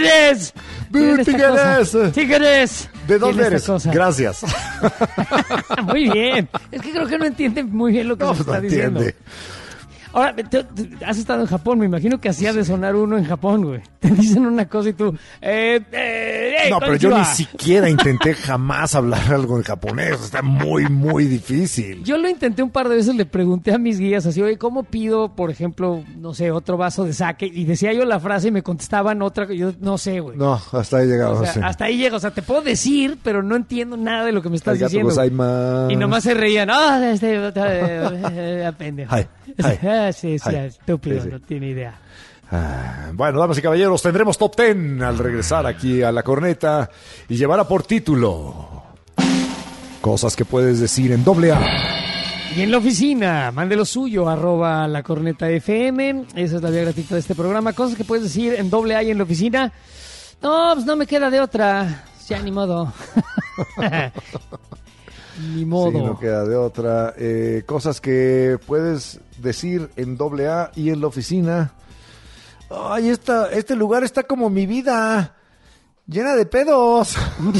¡Tigres! ¿De dónde eres? Gracias. Muy bien. Es que creo que no entiende muy bien lo que se está diciendo. Ahora, has estado en Japón, me imagino que hacía de sonar uno en Japón, güey. Te dicen una cosa y tú... no, pero yo ni siquiera intenté jamás hablar algo en japonés. Está muy, muy difícil. Yo lo intenté un par de veces, le pregunté a mis guías así, oye, ¿cómo pido, por ejemplo, no sé, otro vaso de sake? Y decía yo la frase y me contestaban otra, yo no sé, güey. No, hasta ahí llegaba. O sea, hasta ahí llega, o sea, te puedo decir, pero no entiendo nada de lo que me estás diciendo. Y nomás se reían. Pendejo. Sí, estúpido, sí. No tiene idea. Bueno, damas y caballeros, tendremos Top 10 al regresar aquí a La Corneta y llevará por título cosas que puedes decir en AA. Y en la oficina, mande lo suyo, @lacornetafm. Esa es la vía gratuita de este programa. Cosas que puedes decir en AA y en la oficina. No, pues no me queda de otra. Ya, ni modo. Ni modo. Sí, no queda de otra. Cosas que puedes decir en AA y en la oficina. Ay, este lugar está como mi vida, llena de pedos.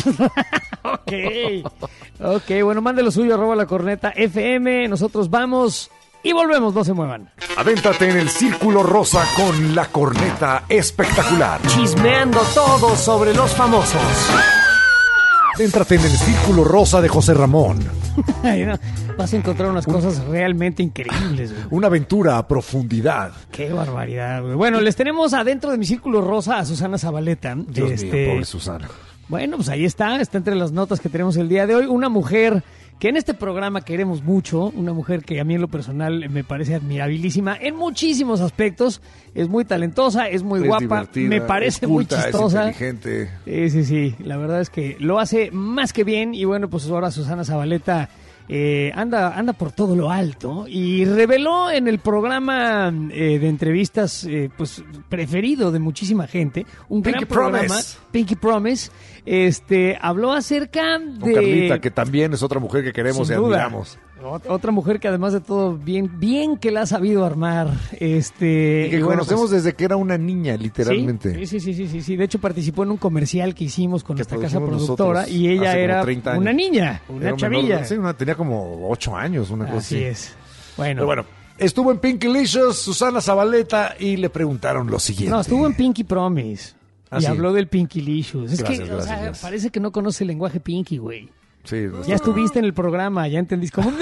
Ok, bueno, mande lo suyo, @lacornetafm. Nosotros vamos y volvemos, no se muevan. Adéntrate en el Círculo Rosa con La Corneta Espectacular. Chismeando todo sobre los famosos. Adéntrate en el Círculo Rosa de José Ramón. Vas a encontrar unas cosas realmente increíbles, güey. Una aventura a profundidad. Qué barbaridad, güey. Bueno, les tenemos adentro de mi Círculo Rosa a Susana Zabaleta. Dios mío, pobre Susana. Bueno, pues ahí está entre las notas que tenemos el día de hoy. Una mujer que en este programa queremos mucho, una mujer que a mí en lo personal me parece admirabilísima en muchísimos aspectos. Es muy talentosa, es muy guapa, me parece muy chistosa. Es inteligente. Sí, la verdad es que lo hace más que bien. Y bueno, pues ahora Susana Zabaleta anda por todo lo alto y reveló en el programa de entrevistas pues preferido de muchísima gente, un gran programa, Pinky Promise. Habló acerca de con Carlita, que también es otra mujer que queremos y admiramos. Otra mujer que además de todo bien que la ha sabido armar. Y que conocemos desde que era una niña, literalmente. Sí. De hecho participó en un comercial que hicimos con nuestra casa productora y ella era una niña, una chavilla. Tenía como 8 años, una cosa así. Así es. Pero bueno, estuvo en Pinkylicious Susana Zabaleta y le preguntaron lo siguiente. No, estuvo en Pinky Promise. Y habló del Pinkylicious. Gracias. Parece que no conoce el lenguaje Pinky, güey. Sí, ya estuviste en el programa, ya entendiste cómo.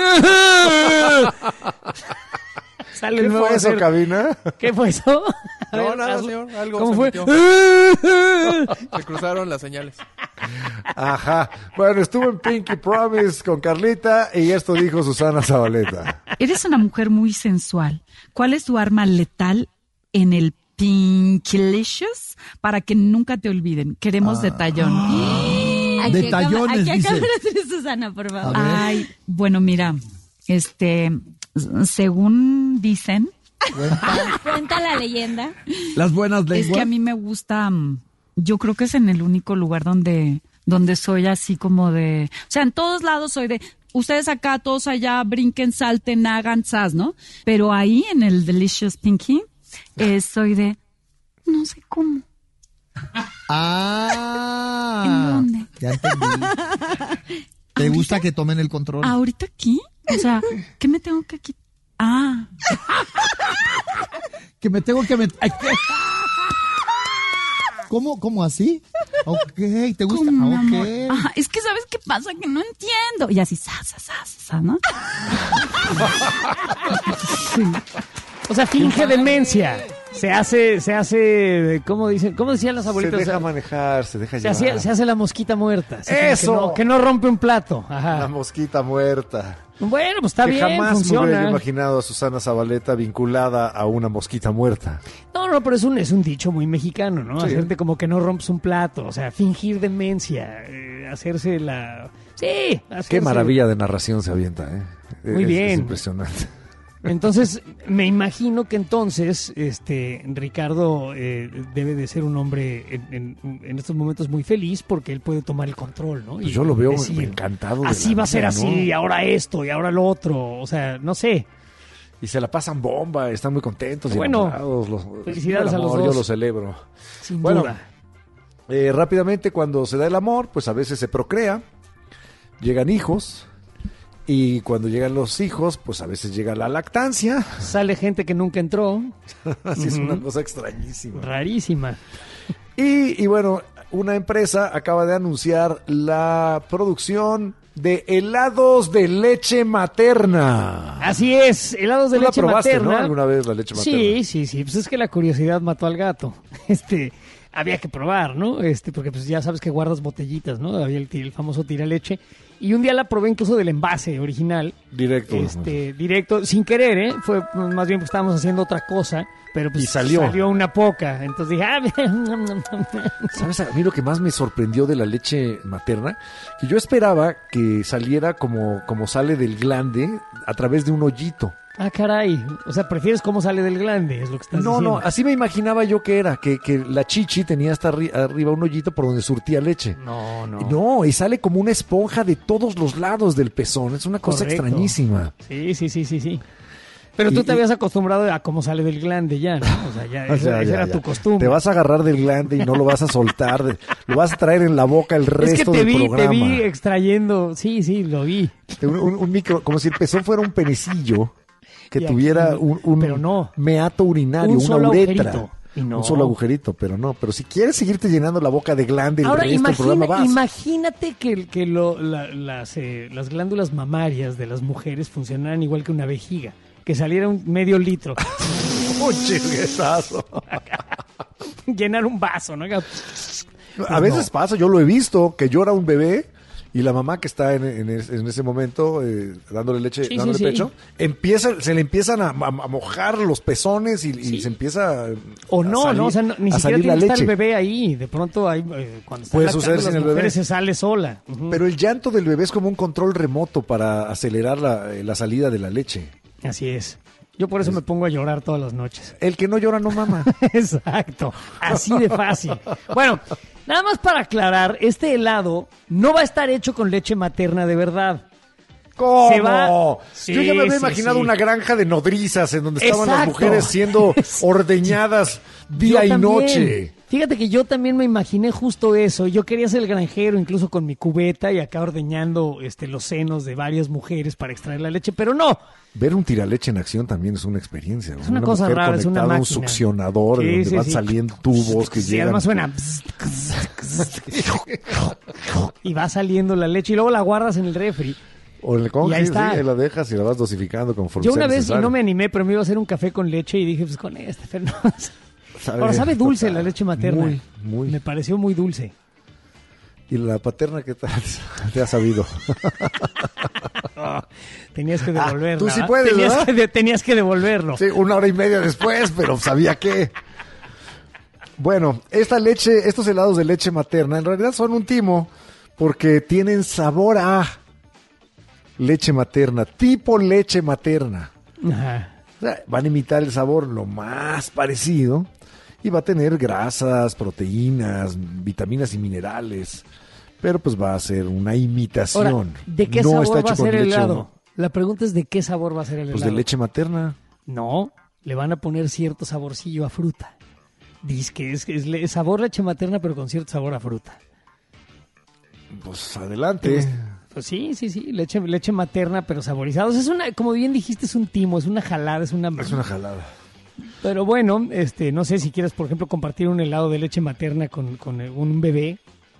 ¿Qué fue eso, cabina? ¿Qué fue eso? No, nada, señor. Algo ¿Cómo fue? Se cruzaron las señales. Ajá. Bueno, estuvo en Pinky Promise con Carlita y esto dijo Susana Zabaleta. Eres una mujer muy sensual. ¿Cuál es tu arma letal en el Pinkylicious? Para que nunca te olviden. Queremos detallón. Detallones, dice. Susana, por favor. Ay, bueno, mira, según dicen... Cuenta la leyenda. Las buenas lenguas. Es que a mí me gusta, yo creo que es en el único lugar donde soy así como de... O sea, en todos lados soy de... Ustedes acá, todos allá, brinquen, salten, hagan sas, ¿no? Pero ahí, en el Delicious Pinky, soy de... No sé cómo. ¿En dónde? Ya entendí. ¿Te gusta que tomen el control? ¿Ahorita aquí? O sea, ¿qué me tengo que quitar? Que me tengo que meter... ¿Cómo así? Ok, ¿te gusta? Okay. Ajá, es que ¿sabes qué pasa? Que no entiendo. Y así, ¿no? Sí. O sea, finge demencia. Se hace, ¿cómo decían las abuelitas? Se deja manejar, se deja llevar. Se hace la mosquita muerta. ¡Eso! Que no rompe un plato. Ajá. La mosquita muerta. Bueno, pues está bien, jamás funciona. me hubiera imaginado a Susana Zabaleta vinculada a una mosquita muerta. No, pero es un dicho muy mexicano, ¿no? Sí. Hacerte como que no rompes un plato, o sea, fingir demencia, hacerse la... Sí, hacerse... Qué maravilla de narración se avienta, ¿eh? Muy bien. Es impresionante. Entonces, me imagino que entonces Ricardo debe de ser un hombre en estos momentos muy feliz porque él puede tomar el control, ¿no? Pues yo lo veo decir, encantado. Así va a ser así, y ahora esto, y ahora lo otro, o sea, no sé. Y se la pasan bomba, están muy contentos. Bueno, y felicidades a los dos. Yo lo celebro. Sin duda. Rápidamente, cuando se da el amor, pues a veces se procrea, llegan hijos... Y cuando llegan los hijos, pues a veces llega la lactancia. Sale gente que nunca entró. Así es una cosa extrañísima. Rarísima. Y bueno, una empresa acaba de anunciar la producción de helados de leche materna. Así es, helados de leche materna. ¿No? ¿Alguna vez la leche materna? Sí. Pues es que la curiosidad mató al gato. Había que probar, ¿no? Porque pues ya sabes que guardas botellitas, ¿no? Había el famoso tira leche. Y un día la probé incluso del envase original. Directo, sin querer, ¿eh? Fue más bien porque estábamos haciendo otra cosa, pero pues y salió una poca. Entonces dije, ¿sabes? A mí lo que más me sorprendió de la leche materna, que yo esperaba que saliera como sale del glande a través de un hoyito. Ah, caray. O sea, ¿prefieres cómo sale del glande? Es lo que estás diciendo. No, así me imaginaba yo que era, que la chichi tenía hasta arriba un hoyito por donde surtía leche. No, y sale como una esponja de todos los lados del pezón. Es una cosa extrañísima. Sí. Pero tú te habías acostumbrado a cómo sale del glande ya, ¿no? O sea, ya esa era tu costumbre. Te vas a agarrar del glande y no lo vas a soltar. Lo vas a traer en la boca el resto del programa. Te vi extrayendo. Sí, lo vi. Un micro, como si el pezón fuera un penecillo. Que tuviera un meato urinario, una uretra. Un solo agujerito, pero no. Pero si quieres seguirte llenando la boca de glande el resto del programa, vas. Imagínate que las glándulas mamarias de las mujeres funcionaran igual que una vejiga. Que saliera un medio litro. Un chinguetazo. Llenar un vaso, ¿no? A veces pasa, yo lo he visto, que llora un bebé y la mamá que está en ese momento dándole leche, dándole pecho, se le empiezan a mojar los pezones y se empieza o no, salir, no, o sea, ni siquiera tiene que estar el bebé ahí. De pronto hay, cuando está puede suceder sin el bebé, se sale sola. Pero el llanto del bebé es como un control remoto para acelerar la salida de la leche. Así es. Yo por eso me pongo a llorar todas las noches. El que no llora no mama. Exacto, así de fácil. Bueno, nada más para aclarar, este helado no va a estar hecho con leche materna de verdad. ¿Cómo? Yo ya me había imaginado una granja de nodrizas en donde estaban las mujeres siendo ordeñadas día y noche. Fíjate que yo también me imaginé justo eso. Yo quería ser el granjero, incluso con mi cubeta y acá ordeñando los senos de varias mujeres para extraer la leche, pero no. Ver un tiraleche en acción también es una experiencia, ¿no? Es una cosa rara, es una máquina. Un succionador donde van saliendo tubos que llegan. Además suena y va saliendo la leche y luego la guardas en el refri. O en el congel, ahí está. Sí, la dejas y la vas dosificando conforme Yo una sea vez, necesario. y no me animé, pero me iba a hacer un café con leche y dije, pues con pero no. Ahora sabe dulce la leche materna. Muy. Me pareció muy dulce. ¿Y la paterna qué tal te ha sabido? Tenías que devolverla. Tú sí puedes, ¿verdad? Tenías que devolverlo. Sí, 1 hora y media después, pero sabía que... Bueno, estos helados de leche materna en realidad son un timo porque tienen sabor a leche materna, tipo leche materna. Ajá. O sea, van a imitar el sabor lo más parecido y va a tener grasas, proteínas, vitaminas y minerales, pero pues va a ser una imitación. Ahora, ¿de qué sabor va a ser el helado? La pregunta es ¿de qué sabor va a ser el helado? Pues de leche materna. No, le van a poner cierto saborcillo a fruta. Dice que es sabor leche materna, pero con cierto sabor a fruta. Pues adelante. Pues sí, leche materna, pero saborizados. Es una, como bien dijiste, es un timo, es una jalada, es una jalada. Pero bueno, no sé si quieres, por ejemplo, compartir un helado de leche materna con un bebé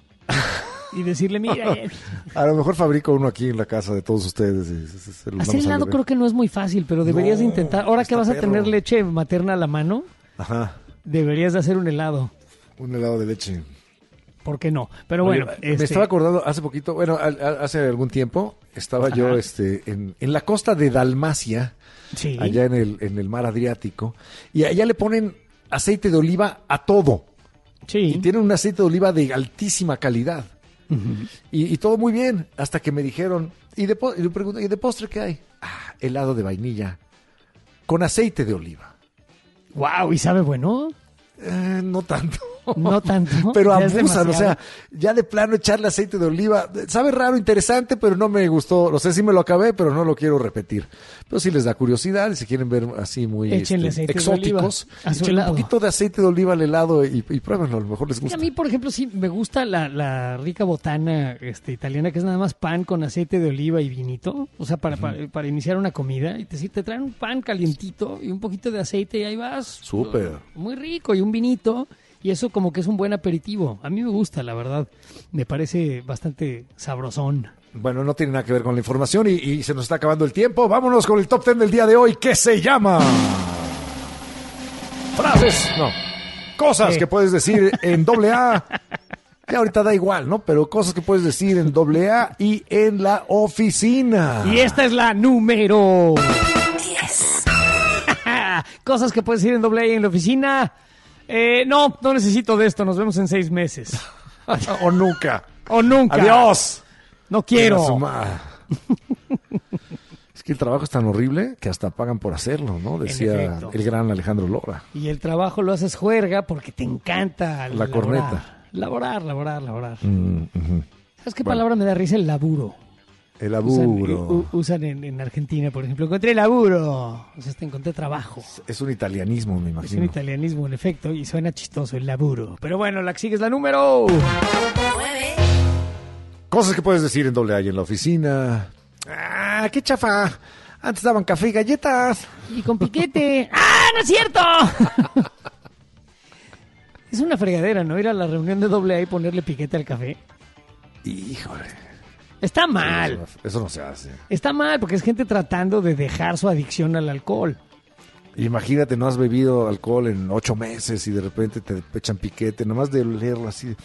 y decirle, mira... A lo mejor fabrico uno aquí en la casa de todos ustedes. Hacer helado creo que no es muy fácil, pero deberías intentar. Ahora que vas a tener leche materna a la mano, deberías de hacer un helado. Un helado de leche. ¿Por qué no? Pero bueno, me estaba acordando hace poquito, hace algún tiempo, estaba yo en la costa de Dalmacia, allá en el mar Adriático, y allá le ponen aceite de oliva a todo. Sí. Y tienen un aceite de oliva de altísima calidad. Uh-huh. Y todo muy bien, hasta que me dijeron, y le pregunté, ¿y de postre qué hay? Helado de vainilla con aceite de oliva. Wow, ¿y sabe bueno? No tanto. No tanto. Pero abusan, o sea, ya de plano echarle aceite de oliva. Sabe raro, interesante, pero no me gustó. No sé si me lo acabé, pero no lo quiero repetir. Pero si les da curiosidad, si quieren ver así muy exóticos, echen un poquito de aceite de oliva al helado y pruébenlo, a lo mejor les gusta. A mí, por ejemplo, sí me gusta la rica botana italiana, que es nada más pan con aceite de oliva y vinito. O sea, para iniciar una comida. Y te traen un pan calientito y un poquito de aceite y ahí vas. Súper. Muy rico, y un vinito. Y eso como que es un buen aperitivo. A mí me gusta, la verdad. Me parece bastante sabrosón. Bueno, no tiene nada que ver con la información y se nos está acabando el tiempo. Vámonos con el top 10 del día de hoy, que se llama... Cosas que puedes decir en AA. Que ahorita da igual, ¿no? Pero cosas que puedes decir en AA y en la oficina. Y esta es la número 10. Cosas que puedes decir en AA y en la oficina... no necesito de esto, nos vemos en 6 meses. O nunca. Adiós. No quiero. Es que el trabajo es tan horrible que hasta pagan por hacerlo, ¿no? Decía el gran Alejandro Lora. Y el trabajo lo haces juerga porque te encanta la corneta. Laborar. ¿Sabes qué palabra me da risa? El laburo. El laburo. Usan en Argentina, por ejemplo. Encontré laburo. O sea, encontré trabajo. Es un italianismo, me imagino. Es un italianismo, en efecto, y suena chistoso, el laburo. Pero bueno, la que sigue es la número 9. Cosas que puedes decir en AA y en la oficina. ¡Qué chafa! Antes daban café y galletas. Y con piquete. ¡No es cierto! Es una fregadera, ¿no? Ir a la reunión de AA y ponerle piquete al café. Híjole. Está mal. Eso no se hace. Está mal porque es gente tratando de dejar su adicción al alcohol. Imagínate, no has bebido alcohol en 8 meses y de repente te echan piquete, nomás de olerlo así.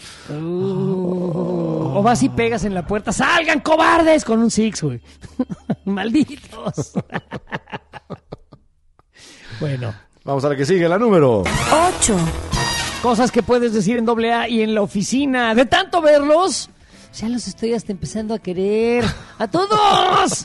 O vas y pegas en la puerta, ¡salgan, cobardes! Con un Six, güey. Malditos. Bueno. Vamos a la que sigue, la número 8. Cosas que puedes decir en AA y en la oficina. De tanto verlos, ya los estoy hasta empezando a querer. ¡A todos!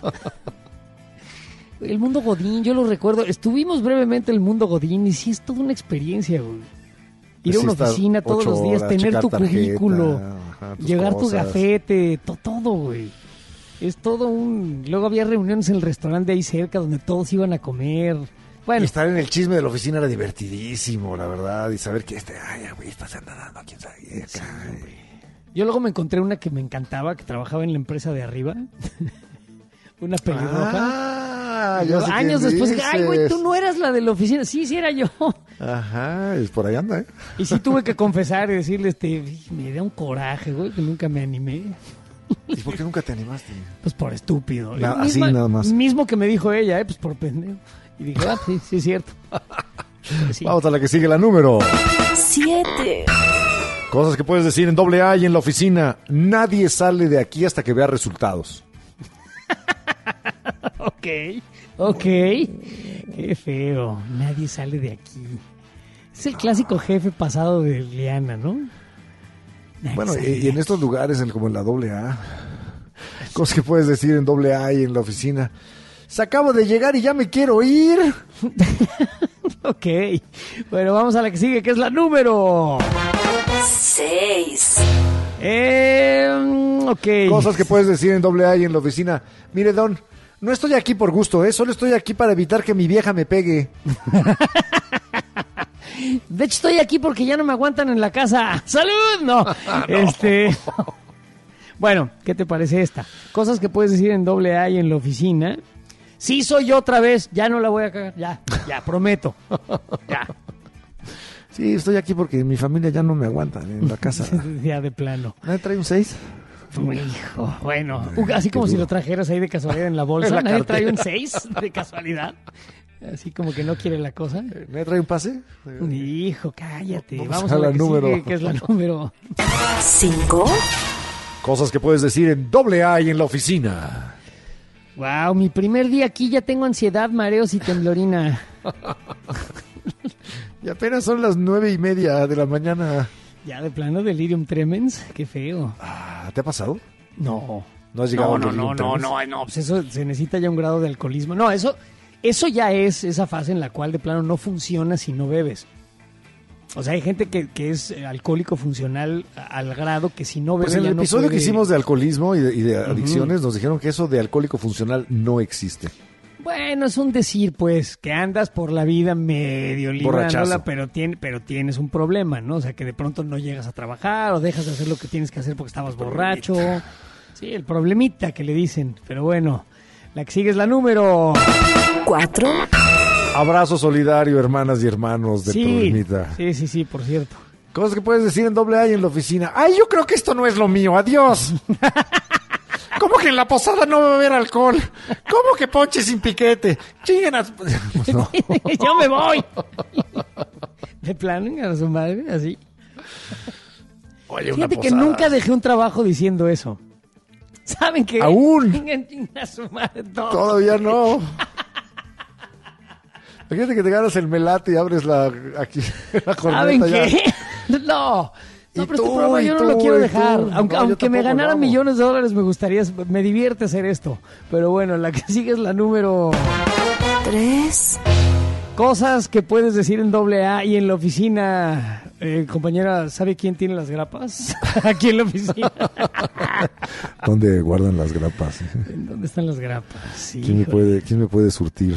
El mundo Godín, yo lo recuerdo. Estuvimos brevemente en el mundo Godín y sí es toda una experiencia, güey. Ir a una oficina todos los días, tener tu cubículo, llevar tu gafete, todo, güey. Es todo un... Luego había reuniones en el restaurante ahí cerca donde todos iban a comer. Bueno. Y estar en el chisme de la oficina era divertidísimo, la verdad. Y saber que güey, estás andando, quién sabe. Sí, yo luego me encontré una que me encantaba, que trabajaba en la empresa de arriba. Una pelirroja. Años después dije, ay, güey, tú no eras la de la oficina. Sí, era yo. Ajá, es por ahí anda, ¿eh? Y sí tuve que confesar y decirle, me da un coraje, güey, que nunca me animé. ¿Y por qué nunca te animaste? Pues por estúpido. Así nada más. Mismo que me dijo ella, pues por pendejo. Y dije, sí, es cierto. Sí. Vamos a la que sigue, la número 7. Cosas que puedes decir en AA y en la oficina. Nadie sale de aquí hasta que vea resultados. Ok. Qué feo. Nadie sale de aquí. Es el clásico jefe pasado de Liana, ¿no? Bueno, y en estos lugares, como en la AA, cosas que puedes decir en AA y en la oficina. Se acabo de llegar y ya me quiero ir. Ok. Bueno, vamos a la que sigue, que es la número 6. Ok. Cosas que puedes decir en AA y en la oficina. Mire, Don, no estoy aquí por gusto, solo estoy aquí para evitar que mi vieja me pegue. De hecho, estoy aquí porque ya no me aguantan en la casa. ¡Salud! No. Bueno, ¿qué te parece esta? Cosas que puedes decir en AA y en la oficina. Sí, soy yo otra vez. Ya no la voy a cagar. Ya, prometo. Ya. Sí, estoy aquí porque mi familia ya no me aguanta en la casa. Ya de plano. ¿Nadie trae un 6? Hijo, bueno. Así como si lo trajeras ahí de casualidad en la bolsa. ¿Nadie trae un 6 de casualidad? Así como que no quiere la cosa. ¿Me trae un pase? Hijo, cállate. Vamos a la que número. sigue, que es la número 5. Cosas que puedes decir en AA y en la oficina. Wow, mi primer día aquí ya tengo ansiedad, mareos y temblorina. Y apenas son las 9:30 de la mañana. Ya de plano delirium tremens, qué feo. ¿Te ha pasado? No. ¿No has llegado No, pues eso se necesita ya un grado de alcoholismo. No, eso ya es esa fase en la cual de plano no funciona si no bebes. O sea, hay gente que es alcohólico funcional al grado que si no bebe pues en el ya episodio no puede... que hicimos de alcoholismo y de adicciones nos dijeron que eso de alcohólico funcional no existe. Bueno, es un decir, pues, que andas por la vida medio librándola, pero tienes un problema, ¿no? O sea, que de pronto no llegas a trabajar o dejas de hacer lo que tienes que hacer porque estabas borracho. Sí, el problemita que le dicen. Pero bueno, la que sigue es la número 4. Abrazo solidario, hermanas y hermanos de Problemita. Sí, por cierto. Cosas que puedes decir en AA y en la oficina. ¡Ay, yo creo que esto no es lo mío! ¡Adiós! ¿Cómo que en la posada no va a beber alcohol? ¿Cómo que ponche sin piquete? ¡Chinguen! Pues no. ¡Yo me voy! ¿De plano a su madre? Así. Oye, fíjate que nunca dejé un trabajo diciendo eso. ¿Saben qué? ¿Aún? Chinguen a su madre todo. Todavía no. Fíjate que te ganas el melate y abres la corneta. ¿Saben qué? No, pero este programa yo no lo quiero dejar. Aunque me ganara millones de dólares, me divierte hacer esto. Pero bueno, la que sigue es la número 3. Cosas que puedes decir en AA y en la oficina. Compañera, ¿sabe quién tiene las grapas? Aquí en la oficina. ¿Dónde guardan las grapas? ¿En dónde están las grapas? Sí, ¿Quién me puede surtir?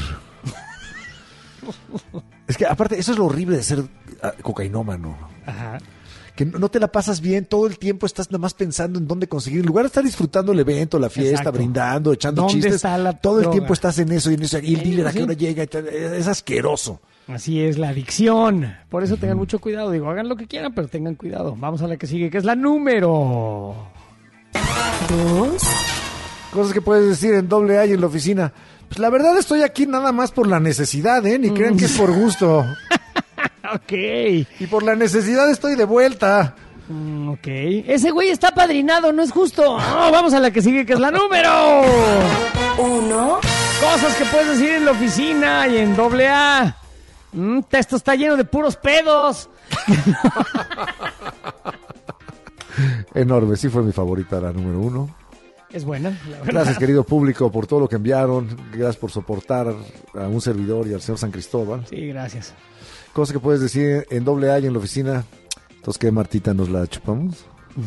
Es que aparte, eso es lo horrible de ser cocainómano. Ajá. Que no te la pasas bien, todo el tiempo estás nada más pensando en dónde conseguir. En lugar de estar disfrutando el evento, la fiesta, exacto, brindando, echando chistes, todo el tiempo estás en eso y en eso. Y el dealer a qué hora llega, es asqueroso. Así es, la adicción. Por eso tengan mucho cuidado. Digo, hagan lo que quieran, pero tengan cuidado. Vamos a la que sigue, que es la número 2. Cosas que puedes decir en AA y en la oficina. Pues la verdad estoy aquí nada más por la necesidad, Ni crean que es por gusto. Ok. Y por la necesidad estoy de vuelta. Ok. Ese güey está padrinado, no es justo. Oh, vamos a la que sigue, que es la número 1. Cosas que puedes decir en la oficina y en AA. Esto está lleno de puros pedos. Enorme, sí fue mi favorita, la número 1. Es buena, la verdad. Gracias, querido público, por todo lo que enviaron. Gracias por soportar a un servidor y al señor San Cristóbal. Sí, gracias. Cosas que puedes decir en AA y en la oficina. Entonces, ¿qué, Martita, nos la chupamos?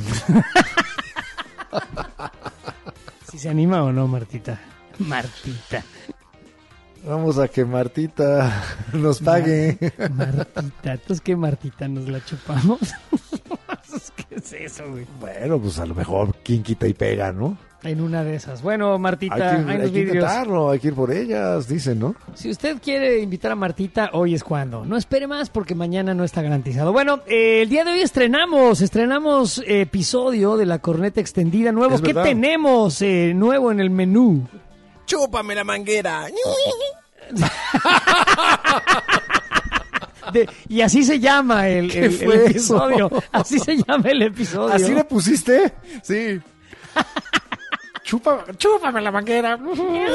¿Si se anima o no, Martita? Martita. Vamos a que Martita nos pague. Martita, entonces ¿qué, Martita? ¿Nos la chupamos? ¿Qué es eso, güey? Bueno, pues a lo mejor quien quita y pega, ¿no? En una de esas. Bueno, Martita, hay que intentarlo, hay que ir por ellas, dicen, ¿no? Si usted quiere invitar a Martita, hoy es cuando. No espere más porque mañana no está garantizado. Bueno, el día de hoy estrenamos episodio de La Corneta Extendida nuevo. ¿Qué tenemos nuevo en el menú? ¡Chúpame la manguera! Y así se llama el episodio. Eso? Así se llama el episodio. ¿Así le pusiste? Sí. Chúpame la manguera. No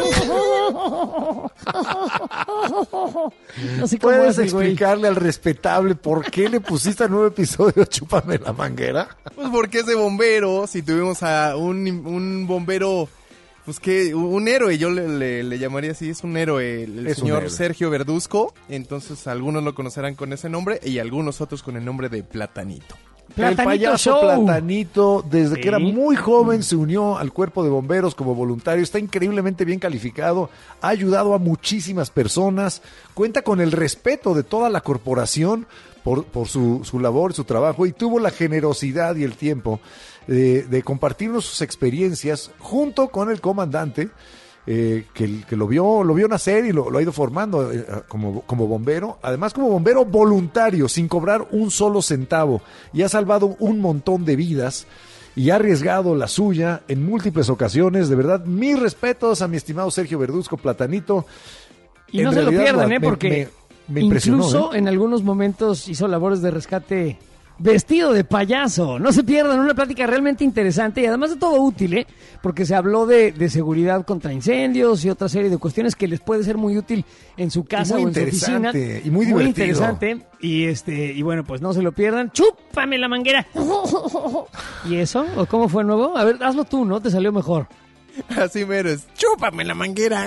sé cómo ¿Puedes explicarle al respetable por qué le pusiste al nuevo episodio Chúpame la manguera? Pues porque es de bomberos y tuvimos a un bombero, pues que un héroe, yo le llamaría así, es un héroe, el señor Sergio Verduzco. Entonces algunos lo conocerán con ese nombre y algunos otros con el nombre de Platanito. El payaso Platanito, desde que era muy joven, se unió al cuerpo de bomberos como voluntario. Está increíblemente bien calificado, ha ayudado a muchísimas personas, cuenta con el respeto de toda la corporación por su labor, su trabajo, y tuvo la generosidad y el tiempo de compartirnos sus experiencias junto con el comandante, que lo vio nacer y lo ha ido formando como bombero, además como bombero voluntario, sin cobrar un solo centavo, y ha salvado un montón de vidas y ha arriesgado la suya en múltiples ocasiones. De verdad, mis respetos a mi estimado Sergio Verduzco, Platanito. Y no se lo pierdan, porque me impresionó, incluso en algunos momentos hizo labores de rescate vestido de payaso. No se pierdan, una plática realmente interesante y además de todo útil, porque se habló de seguridad contra incendios y otra serie de cuestiones que les puede ser muy útil en su casa o en su oficina. Y muy divertido. Muy interesante. Y bueno, pues no se lo pierdan. ¡Chúpame la manguera! ¿Y eso? ¿O cómo fue nuevo? A ver, hazlo tú, ¿no? Te salió mejor. Así mero es. ¡Chúpame la manguera!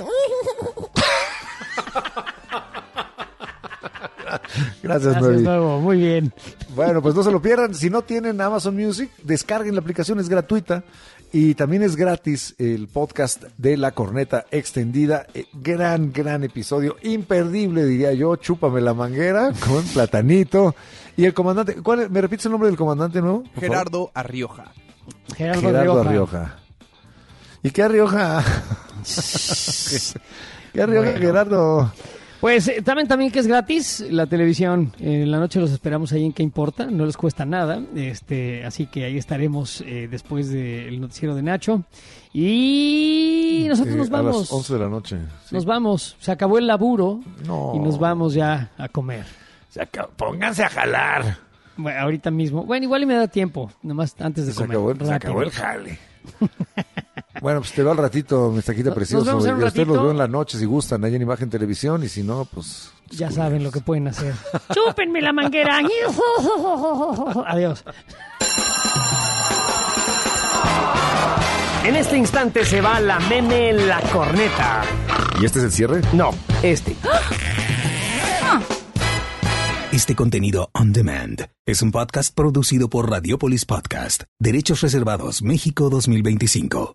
Gracias, Nuevo. Muy bien. Bueno, pues no se lo pierdan. Si no tienen Amazon Music, descarguen la aplicación, es gratuita. Y también es gratis el podcast de La Corneta Extendida. Gran episodio. Imperdible, diría yo. Chúpame la manguera con Platanito. Y el comandante. ¿Me repites el nombre del comandante nuevo? Gerardo Arrioja. Gerardo Arrioja. ¿Y qué Arrioja? ¿Qué Arrioja, bueno. Gerardo? Pues también que es gratis la televisión. En la noche los esperamos ahí en ¿Qué importa? No les cuesta nada. Así que ahí estaremos después del noticiero de Nacho. Y nosotros nos vamos. A las 11 de la noche. Sí. Nos vamos. Se acabó el laburo. No. Y nos vamos ya a comer. Pónganse a jalar. Bueno, ahorita mismo. Bueno, igual y me da tiempo. Nomás antes de comer. Se acabó el jale. Bueno, pues te veo al ratito, mi taquita precioso. Nos vemos en un ratito. Ustedes los veo en la noche si gustan, ahí en Imagen Televisión, y si no, pues... Ya saben lo que pueden hacer. ¡Chúpenme la manguera! Adiós. En este instante se va la meme La Corneta. ¿Y este es el cierre? No, este. Este contenido on demand es un podcast producido por Radiopolis Podcast. Derechos reservados México 2025.